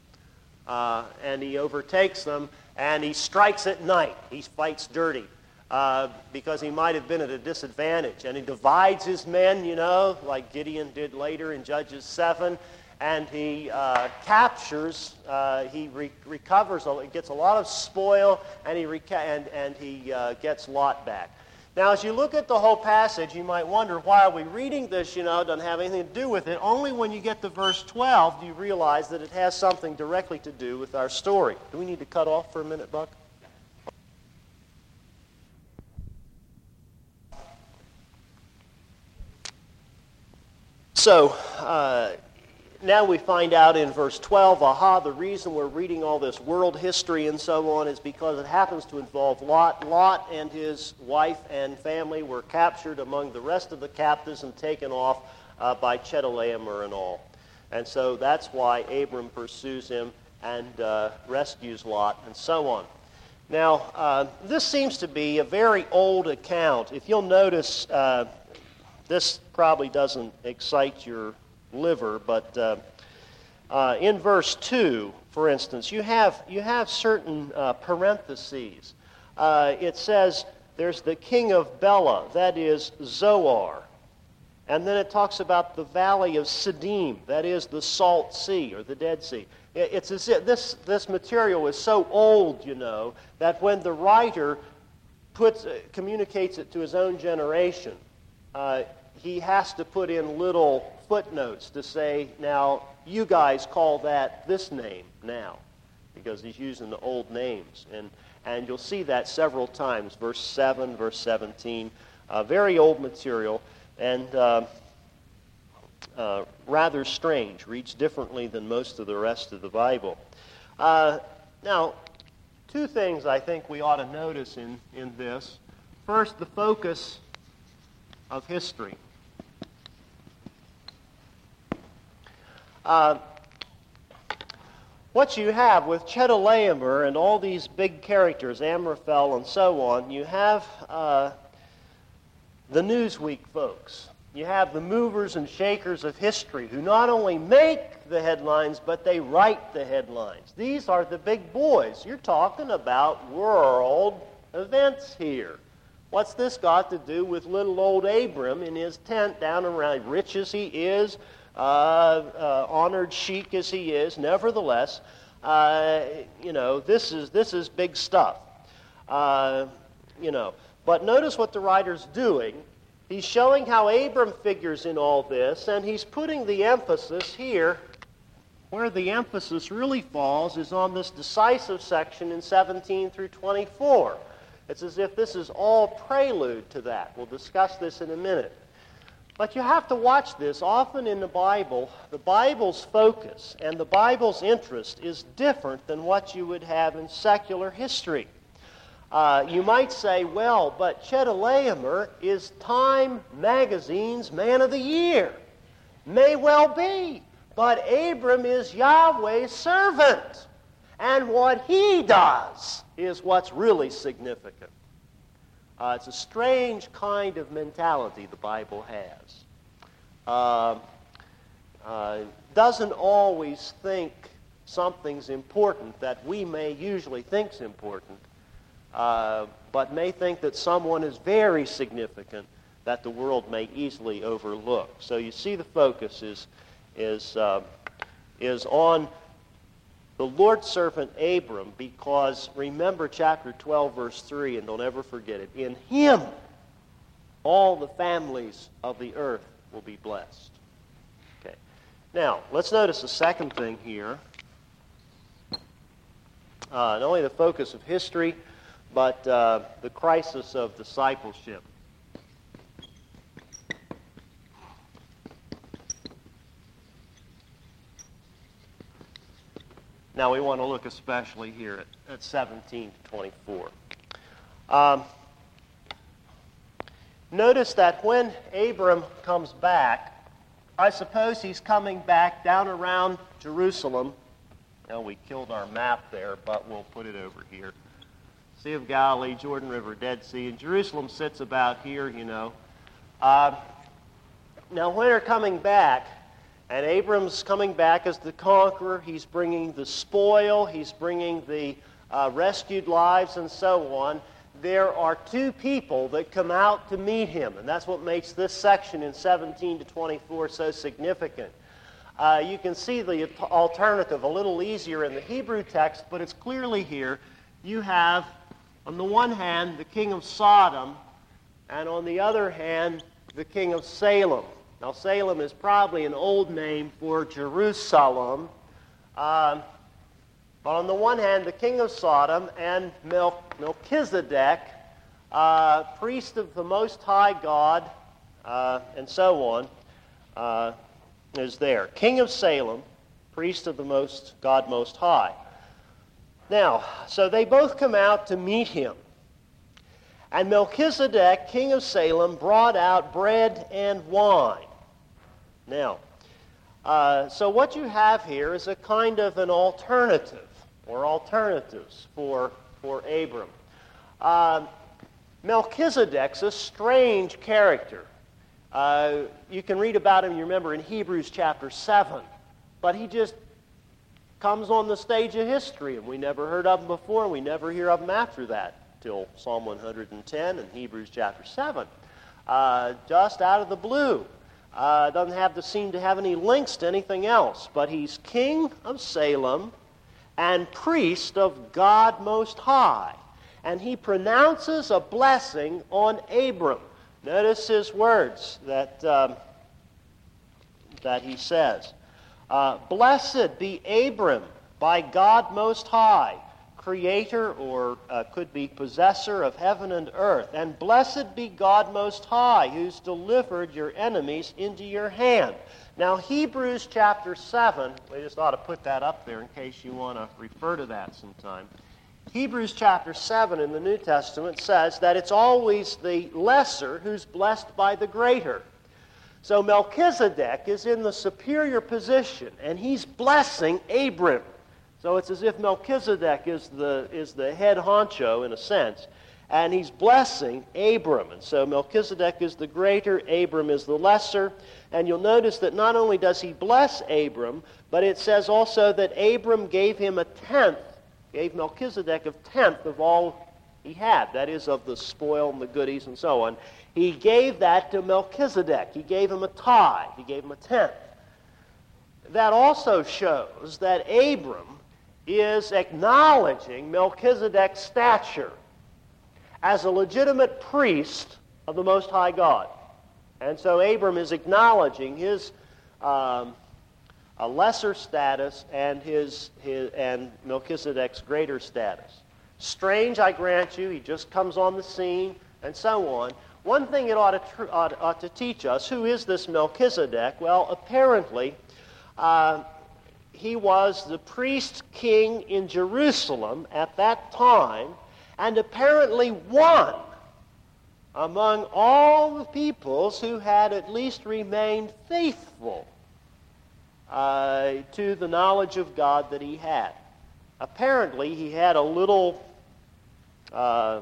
Speaker 1: Uh, and he overtakes them, and he strikes at night. He fights dirty uh, because he might have been at a disadvantage. And he divides his men, you know, like Gideon did later in Judges seven, and he uh, captures, uh, he re- recovers, gets a lot of spoil, and he, reca- and, and he uh, gets Lot back. Now, as you look at the whole passage, you might wonder, why are we reading this? You know, it doesn't have anything to do with it. Only when you get to verse twelve do you realize that it has something directly to do with our story. Do we need to cut off for a minute, Buck? So, uh, now we find out in verse twelve, aha, the reason we're reading all this world history and so on is because it happens to involve Lot. Lot and his wife and family were captured among the rest of the captives and taken off uh, by Chedorlaomer and all. And so that's why Abram pursues him and uh, rescues Lot and so on. Now, uh, this seems to be a very old account. If you'll notice, uh, this probably doesn't excite your liver, but uh, uh, in verse two, for instance, you have you have certain uh, parentheses. Uh, it says there's the king of Bela, that is Zoar, and then it talks about the valley of Siddim, that is the Salt Sea or the Dead Sea. It's as if this this material is so old, you know, that when the writer puts uh, communicates it to his own generation, uh, he has to put in little footnotes to say, now, you guys call that this name now, because he's using the old names. And, and you'll see that several times, verse seven, verse seventeen, uh, very old material, and uh, uh, rather strange, reads differently than most of the rest of the Bible. Uh, now, two things I think we ought to notice in, in this. First, the focus of history. Uh, what you have with Chedorlaomer and all these big characters, Amraphel and so on, you have uh, the Newsweek folks. You have the movers and shakers of history who not only make the headlines, but they write the headlines. These are the big boys. You're talking about world events here. What's this got to do with little old Abram in his tent down around, rich as he is, Uh, uh, honored sheik as he is, nevertheless, uh, you know, this is this is big stuff. Uh, you know, but notice what the writer's doing. He's showing how Abram figures in all this, and he's putting the emphasis here. Where the emphasis really falls is on this decisive section in seventeen through twenty-four. It's as if this is all prelude to that. We'll discuss this in a minute. But you have to watch this. Often in the Bible, the Bible's focus and the Bible's interest is different than what you would have in secular history. Uh, you might say, well, but Chedorlaomer is Time Magazine's Man of the Year. May well be, but Abram is Yahweh's servant. And what he does is what's really significant. Uh, it's a strange kind of mentality the Bible has. Uh, uh, doesn't always think something's important that we may usually think's important, uh, but may think that someone is very significant that the world may easily overlook. So you see the focus is, is, uh, is on the Lord's servant Abram, because remember chapter twelve, verse three, and don't ever forget it. In him, all the families of the earth will be blessed. Okay. Now, let's notice the second thing here. Uh, not only the focus of history, but uh, the crisis of discipleship. Now we want to look especially here at, at seventeen to twenty-four. Um, notice that when Abram comes back, I suppose he's coming back down around Jerusalem. Now we killed our map there, but we'll put it over here. Sea of Galilee, Jordan River, Dead Sea, and Jerusalem sits about here, you know. Uh, now when they're coming back, and Abram's coming back as the conqueror. He's bringing the spoil. He's bringing the uh, rescued lives and so on. There are two people that come out to meet him, and that's what makes this section in seventeen to twenty-four so significant. Uh, you can see the alternative a little easier in the Hebrew text, but it's clearly here. You have, on the one hand, the king of Sodom, and on the other hand, the king of Salem. Now, Salem is probably an old name for Jerusalem. Uh, but on the one hand, the king of Sodom and Mel- Melchizedek, uh, priest of the Most High God, uh, and so on, uh, is there. King of Salem, priest of the Most God Most High. Now, so they both come out to meet him. And Melchizedek, king of Salem, brought out bread and wine. Now, uh, so what you have here is a kind of an alternative, or alternatives for, for Abram. Uh, Melchizedek's a strange character. Uh, you can read about him, you remember, in Hebrews chapter seven. But he just comes on the stage of history, and we never heard of him before, and we never hear of him after that, till Psalm one hundred ten and Hebrews chapter seven. Uh, just out of the blue. Uh, doesn't have to seem to have any links to anything else. But he's king of Salem and priest of God Most High. And he pronounces a blessing on Abram. Notice his words that, um, that he says. Uh, Blessed be Abram by God Most High, creator, or uh, could be possessor of heaven and earth. And blessed be God Most High, who's delivered your enemies into your hand. Now, Hebrews chapter seven, we just ought to put that up there in case you want to refer to that sometime. Hebrews chapter seven in the New Testament says that it's always the lesser who's blessed by the greater. So Melchizedek is in the superior position, and he's blessing Abram. So it's as if Melchizedek is the, is the head honcho in a sense, and he's blessing Abram. And so Melchizedek is the greater, Abram is the lesser. And you'll notice that not only does he bless Abram, but it says also that Abram gave him a tenth, gave Melchizedek a tenth of all he had, that is, of the spoil and the goodies and so on. He gave that to Melchizedek. He gave him a tithe. He gave him a tenth. That also shows that Abram is acknowledging Melchizedek's stature as a legitimate priest of the Most High God. And so Abram is acknowledging his um, a lesser status and his, his and Melchizedek's greater status. Strange, I grant you, he just comes on the scene and so on. One thing it ought to, tr- ought, ought to teach us, who is this Melchizedek? Well, apparently, uh, he was the priest king in Jerusalem at that time, and apparently one among all the peoples who had at least remained faithful uh, to the knowledge of God that he had. apparently he had a little, uh,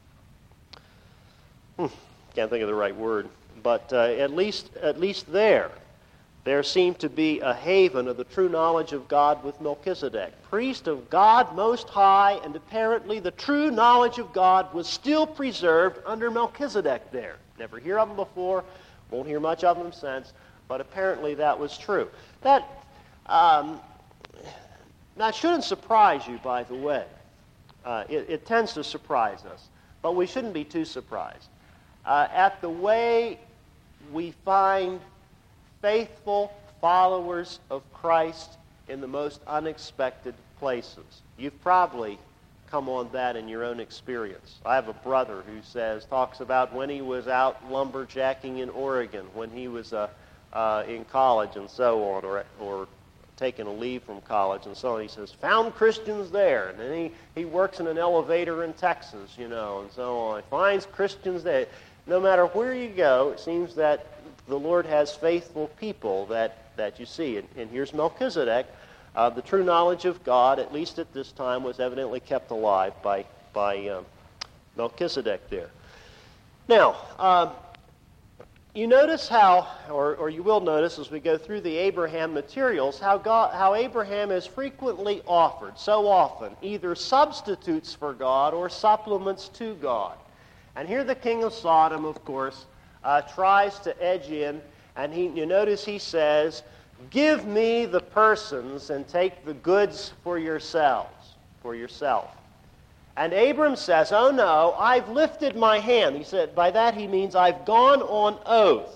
Speaker 1: hmm, can't think of the right word, but uh, at least at least there, there seemed to be a haven of the true knowledge of God with Melchizedek, priest of God Most High, and apparently the true knowledge of God was still preserved under Melchizedek there. Never hear of him before, won't hear much of him since, but apparently that was true. That um, that shouldn't surprise you, by the way. Uh, it, it tends to surprise us, but we shouldn't be too surprised uh, at the way we find faithful followers of Christ in the most unexpected places. You've probably come on that in your own experience. I have a brother who says, talks about when he was out lumberjacking in Oregon, when he was uh, uh, in college and so on, or, or taking a leave from college and so on. He says, found Christians there. And then he, he works in an elevator in Texas, you know, and so on. Finds Christians there. No matter where you go, it seems that the Lord has faithful people that, that you see. And, and here's Melchizedek. Uh, the true knowledge of God, at least at this time, was evidently kept alive by, by um, Melchizedek there. Now, uh, you notice how, or, or you will notice as we go through the Abraham materials, how, God, how Abraham is frequently offered, so often, either substitutes for God or supplements to God. And here the king of Sodom, of course, uh, tries to edge in, and he, you notice he says, give me the persons and take the goods for yourselves, for yourself. And Abram says, oh no, I've lifted my hand. He said, by that he means I've gone on oath.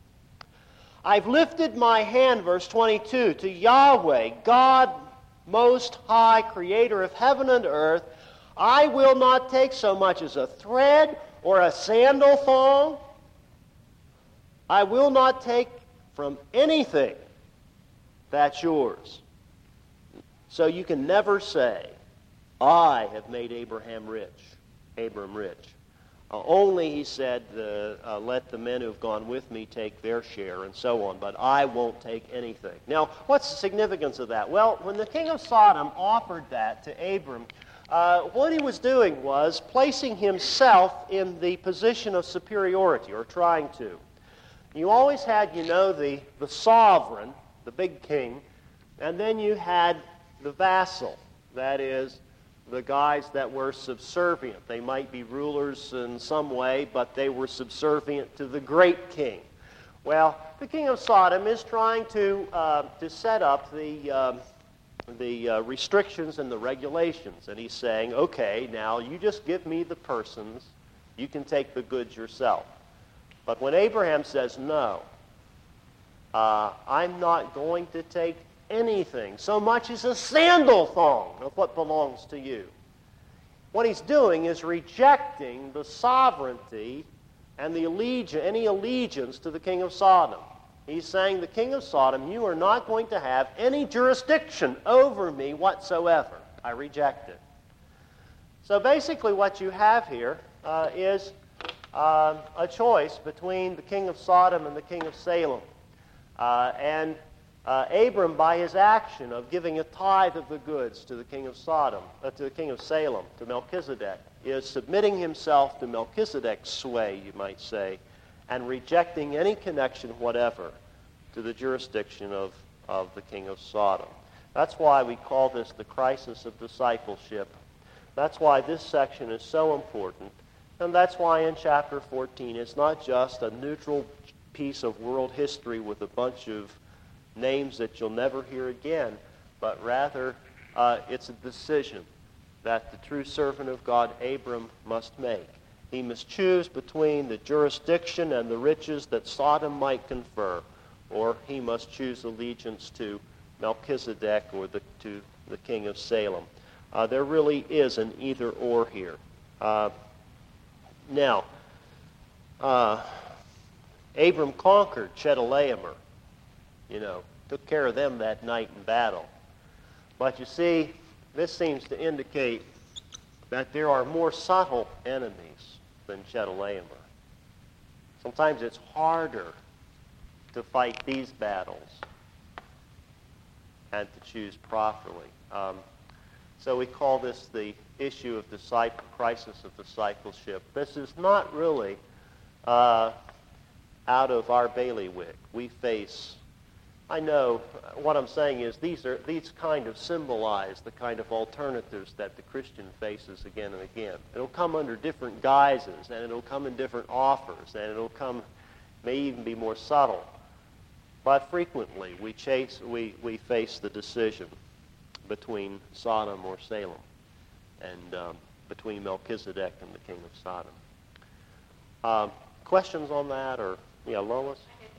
Speaker 1: I've lifted my hand, verse twenty-two, to Yahweh, God Most High, creator of heaven and earth. I will not take so much as a thread or a sandal thong. I will not take from anything that's yours. So you can never say, I have made Abraham rich, Abram rich. Uh, only, he said, uh, uh, let the men who have gone with me take their share and so on, but I won't take anything. Now, what's the significance of that? Well, when the king of Sodom offered that to Abram, uh, what he was doing was placing himself in the position of superiority, or trying to. You always had, you know, the, the sovereign, the big king, and then you had the vassal, that is, the guys that were subservient. They might be rulers in some way, but they were subservient to the great king. Well, the king of Sodom is trying to uh, to set up the um, the uh, restrictions and the regulations, and he's saying, okay, now you just give me the persons, you can take the goods yourself. But when Abraham says no, uh, I'm not going to take anything, so much as a sandal thong of what belongs to you. What he's doing is rejecting the sovereignty and the allegiance, any allegiance to the king of Sodom. He's saying, the king of Sodom, you are not going to have any jurisdiction over me whatsoever. I reject it. So basically what you have here uh, is uh, a choice between the king of Sodom and the king of Salem. Uh, and Uh, Abram, by his action of giving a tithe of the goods to the king of Sodom, uh, to the king of Salem, to Melchizedek, is submitting himself to Melchizedek's sway, you might say, and rejecting any connection whatever to the jurisdiction of, of the king of Sodom. That's why we call this the crisis of discipleship. That's why this section is so important. And that's why in chapter fourteen, it's not just a neutral piece of world history with a bunch of names that you'll never hear again, but rather uh, it's a decision that the true servant of God, Abram, must make. He must choose between the jurisdiction and the riches that Sodom might confer, or he must choose allegiance to Melchizedek or the, to the king of Salem. Uh, there really is an either-or here. Uh, now, uh, Abram conquered Chedorlaomer. You know, took care of them that night in battle. But you see, this seems to indicate that there are more subtle enemies than Chedorlaomer. Sometimes it's harder to fight these battles and to choose properly. Um, So we call this the issue of disciple, crisis of discipleship. This is not really uh, out of our bailiwick. We face, I know what I'm saying is these are these kind of symbolize the kind of alternatives that the Christian faces again and again. It'll come under different guises, and it'll come in different offers, and it'll come, may even be more subtle. But frequently we chase, we, we face the decision between Sodom or Salem, and um, between Melchizedek and the king of Sodom. Um, questions on that, or yeah, Lois?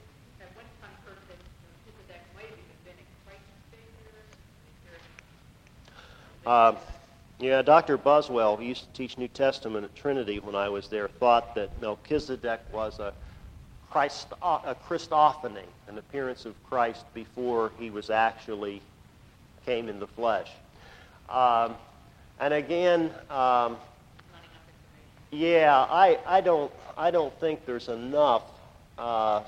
Speaker 1: Uh, yeah, Doctor Buswell, who used to teach New Testament at Trinity when I was there, thought that Melchizedek was a Christ, a Christophany, an appearance of Christ before he was actually came in the flesh. Um, and again, um, yeah, I, I don't I don't think there's enough uh,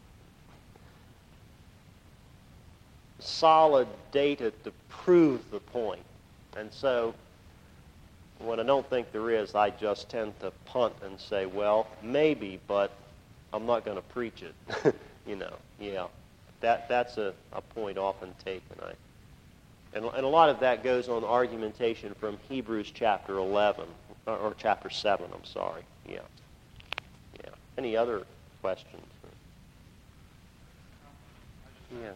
Speaker 1: solid data to prove the point. And so, when I don't think there is, I just tend to punt and say, well, maybe, but I'm not going to preach it. You know, yeah. That that's a, a point often taken. I, and, and a lot of that goes on argumentation from Hebrews chapter eleven, or, or chapter seven, I'm sorry. Yeah. Yeah. Any other questions? Yeah.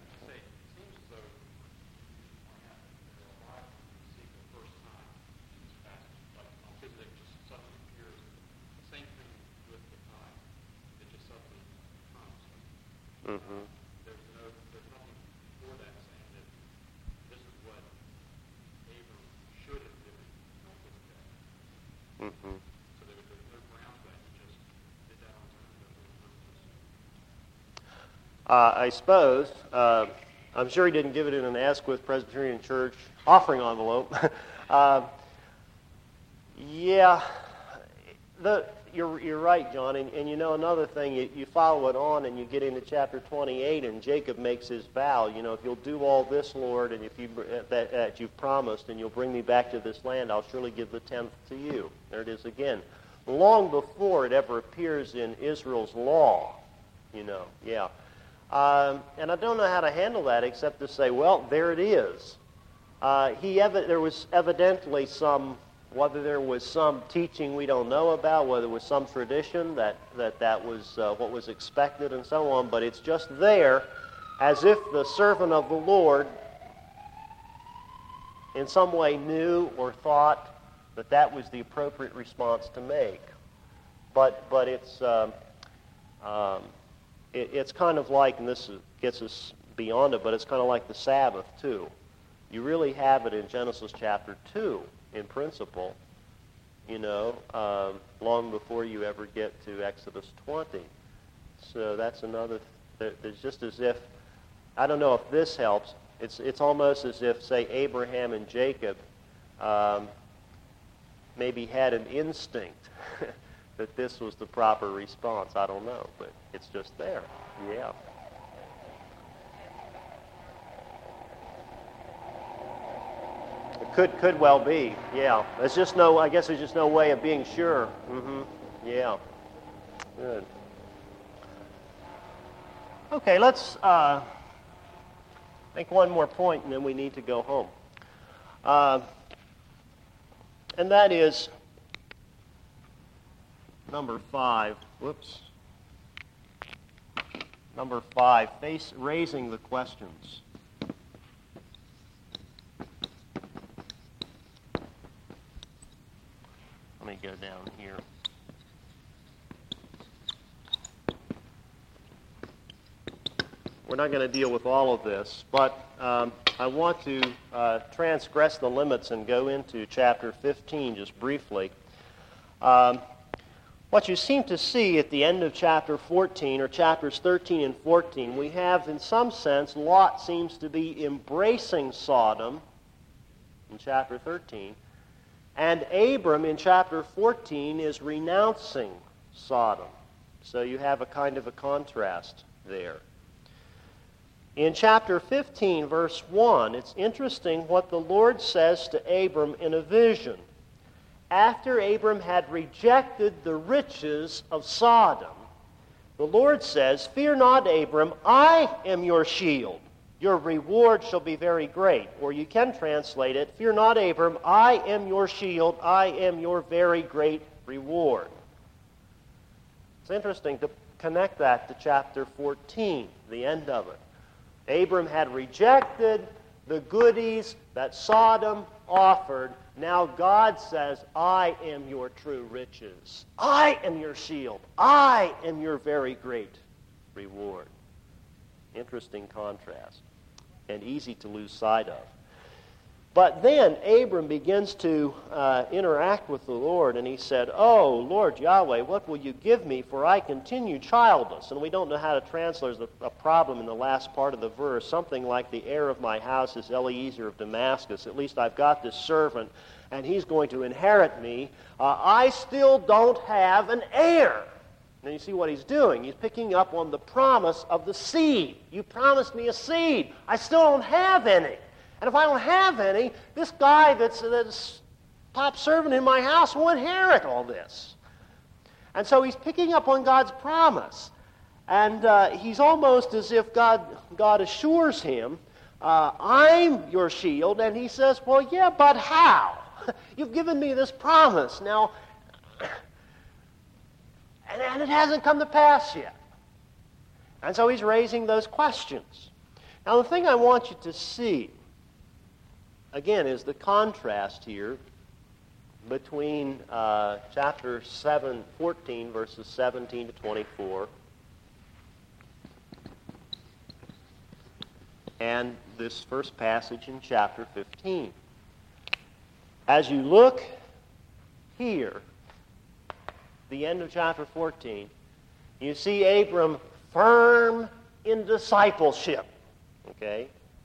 Speaker 1: Mm-hmm.
Speaker 2: There's no, there's nothing for that saying that this is what Abram should have given Melchizedek.
Speaker 1: Mm-hmm.
Speaker 2: So there, there's no ground for that. He just did that on his own.
Speaker 1: Uh, I suppose. Uh, I'm sure he didn't give it in an Asquith Presbyterian Church offering envelope. uh, yeah, the. You're, you're right, John, and, and you know another thing, you, you follow it on and you get into chapter twenty-eight, and Jacob makes his vow, you know, if you'll do all this, Lord, and if you that, that you've promised, and you'll bring me back to this land, I'll surely give the tenth to you. There it is again. Long before it ever appears in Israel's law, you know, yeah. Um, and I don't know how to handle that except to say, well, there it is. Uh, he ev- there was evidently some... Whether there was some teaching we don't know about, whether there was some tradition that that, that was uh, what was expected and so on, but it's just there as if the servant of the Lord in some way knew or thought that that was the appropriate response to make. But but it's um, um, it, it's kind of like, and this gets us beyond it, but it's kind of like the Sabbath too. You really have it in Genesis chapter two. In principle, you know, um, long before you ever get to Exodus twenty. So that's another, there's just as if, I don't know if this helps, it's it's almost as if, say, Abraham and Jacob um, maybe had an instinct that this was the proper response. I don't know, but it's just there. Yeah. Could could well be, yeah. There's just no, I guess there's just no way of being sure. Mm-hmm. Yeah. Good. Okay, let's uh, make one more point, and then we need to go home. Uh, and that is number five. Whoops. Number five, face raising the questions. Let me go down here. We're not going to deal with all of this, but um, I want to uh, transgress the limits and go into chapter fifteen just briefly. Um, what you seem to see at the end of chapter fourteen, or chapters thirteen and fourteen, we have, in some sense, Lot seems to be embracing Sodom in chapter thirteen. And Abram in chapter fourteen is renouncing Sodom. So you have a kind of a contrast there. In chapter fifteen, verse one, it's interesting what the Lord says to Abram in a vision. After Abram had rejected the riches of Sodom, the Lord says, "Fear not, Abram, I am your shield. Your reward shall be very great." Or you can translate it, "Fear not, Abram, I am your shield. I am your very great reward." It's interesting to connect that to chapter fourteen, the end of it. Abram had rejected the goodies that Sodom offered. Now God says, "I am your true riches. I am your shield. I am your very great reward." Interesting contrast, and easy to lose sight of. But then Abram begins to uh, interact with the Lord, and he said, "Oh, Lord Yahweh, what will you give me, for I continue childless?" And we don't know how to translate a, a problem in the last part of the verse, something like, "The heir of my house is Eliezer of Damascus. At least I've got this servant, and he's going to inherit me. Uh, I still don't have an heir." Now you see what he's doing. He's picking up on the promise of the seed. You promised me a seed. I still don't have any. And if I don't have any, this guy that's, that's top servant in my house will inherit all this. And so he's picking up on God's promise. And uh, he's almost as if God, God assures him, uh, "I'm your shield." And he says, "Well, yeah, but how? You've given me this promise. Now, and, and it hasn't come to pass yet." And so he's raising those questions. Now, the thing I want you to see, again, is the contrast here between uh, chapter seven, fourteen, verses seventeen to twenty-four, and this first passage in chapter fifteen. As you look here, the end of chapter fourteen, you see Abram firm in discipleship. Okay?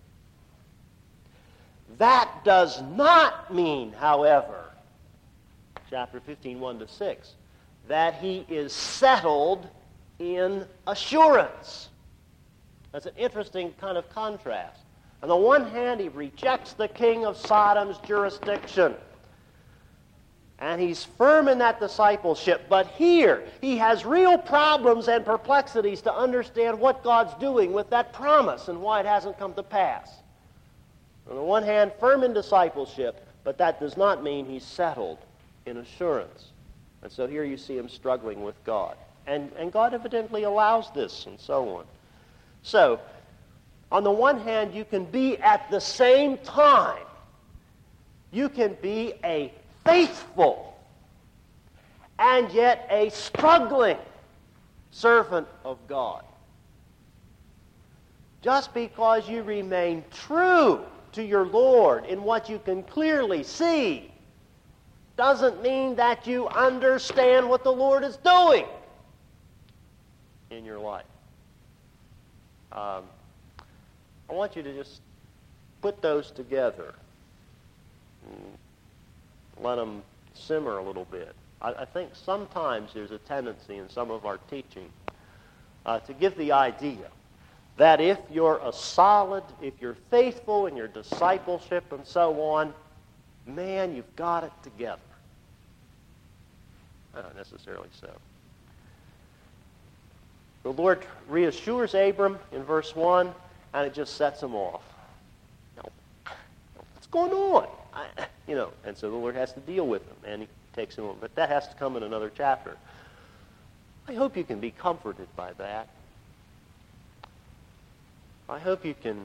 Speaker 1: That does not mean, however, chapter fifteen, one to six, that he is settled in assurance. That's an interesting kind of contrast. On the one hand, he rejects the king of Sodom's jurisdiction, and he's firm in that discipleship. But here, he has real problems and perplexities to understand what God's doing with that promise and why it hasn't come to pass. On the one hand, firm in discipleship, but that does not mean he's settled in assurance. And so here you see him struggling with God. And, and God evidently allows this, and so on. So, on the one hand, you can be at the same time, you can be a faithful and yet a struggling servant of God. Just because you remain true to your Lord in what you can clearly see doesn't mean that you understand what the Lord is doing in your life. Um, I want you to just put those together and let them simmer a little bit. I, I think sometimes there's a tendency in some of our teaching uh, to give the idea that if you're a solid, if you're faithful in your discipleship and so on, man, you've got it together. Not necessarily so. The Lord reassures Abram in verse one, and it just sets him off. Now, what's going on? I, you know, and so the Lord has to deal with him, and he takes him on. But that has to come in another chapter. I hope you can be comforted by that. I hope you can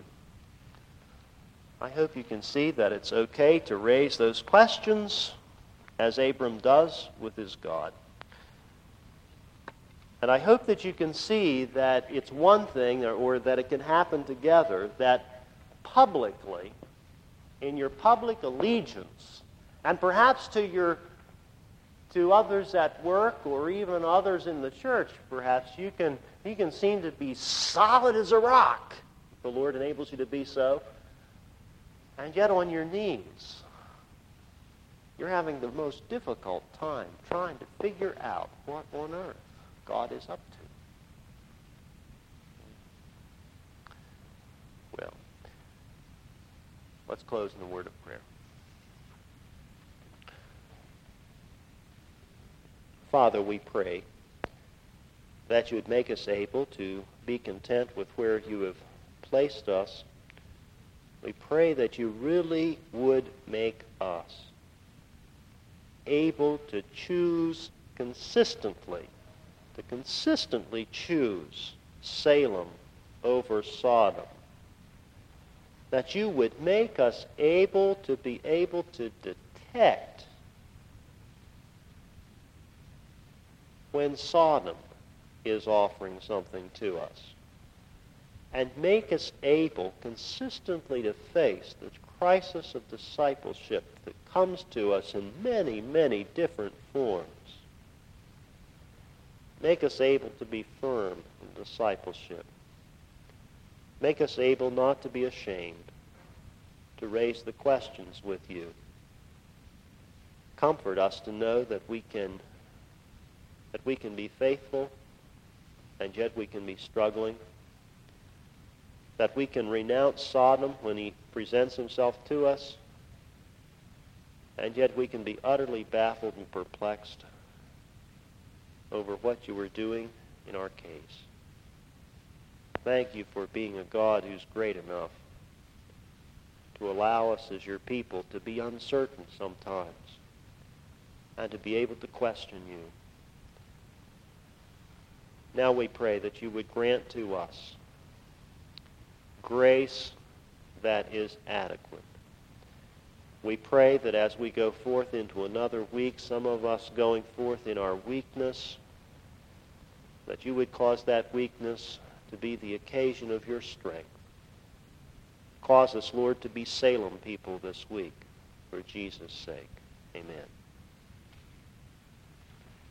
Speaker 1: I hope you can see that it's okay to raise those questions as Abram does with his God. And I hope that you can see that it's one thing, or, or that it can happen together, that publicly, in your public allegiance, and perhaps to your to others at work or even others in the church, perhaps, you can you can seem to be solid as a rock. The Lord enables you to be so. And yet on your knees, you're having the most difficult time trying to figure out what on earth God is up to. Let's close in the word of prayer. Father, we pray that you would make us able to be content with where you have placed us. We pray that you really would make us able to choose consistently, to consistently choose Salem over Sodom. That you would make us able to be able to detect when Sodom is offering something to us, and make us able consistently to face the crisis of discipleship that comes to us in many, many different forms. Make us able to be firm in discipleship. Make us able not to be ashamed to raise the questions with you. Comfort us to know that we can that we can be faithful, and yet we can be struggling. That we can renounce Sodom when he presents himself to us, and yet we can be utterly baffled and perplexed over what you were doing in our case. Thank you for being a God who's great enough to allow us as your people to be uncertain sometimes and to be able to question you. Now we pray that you would grant to us grace that is adequate. We pray that as we go forth into another week, some of us going forth in our weakness, that you would cause that weakness to be the occasion of your strength. Cause us, Lord, to be Salem people this week, for Jesus' sake. Amen.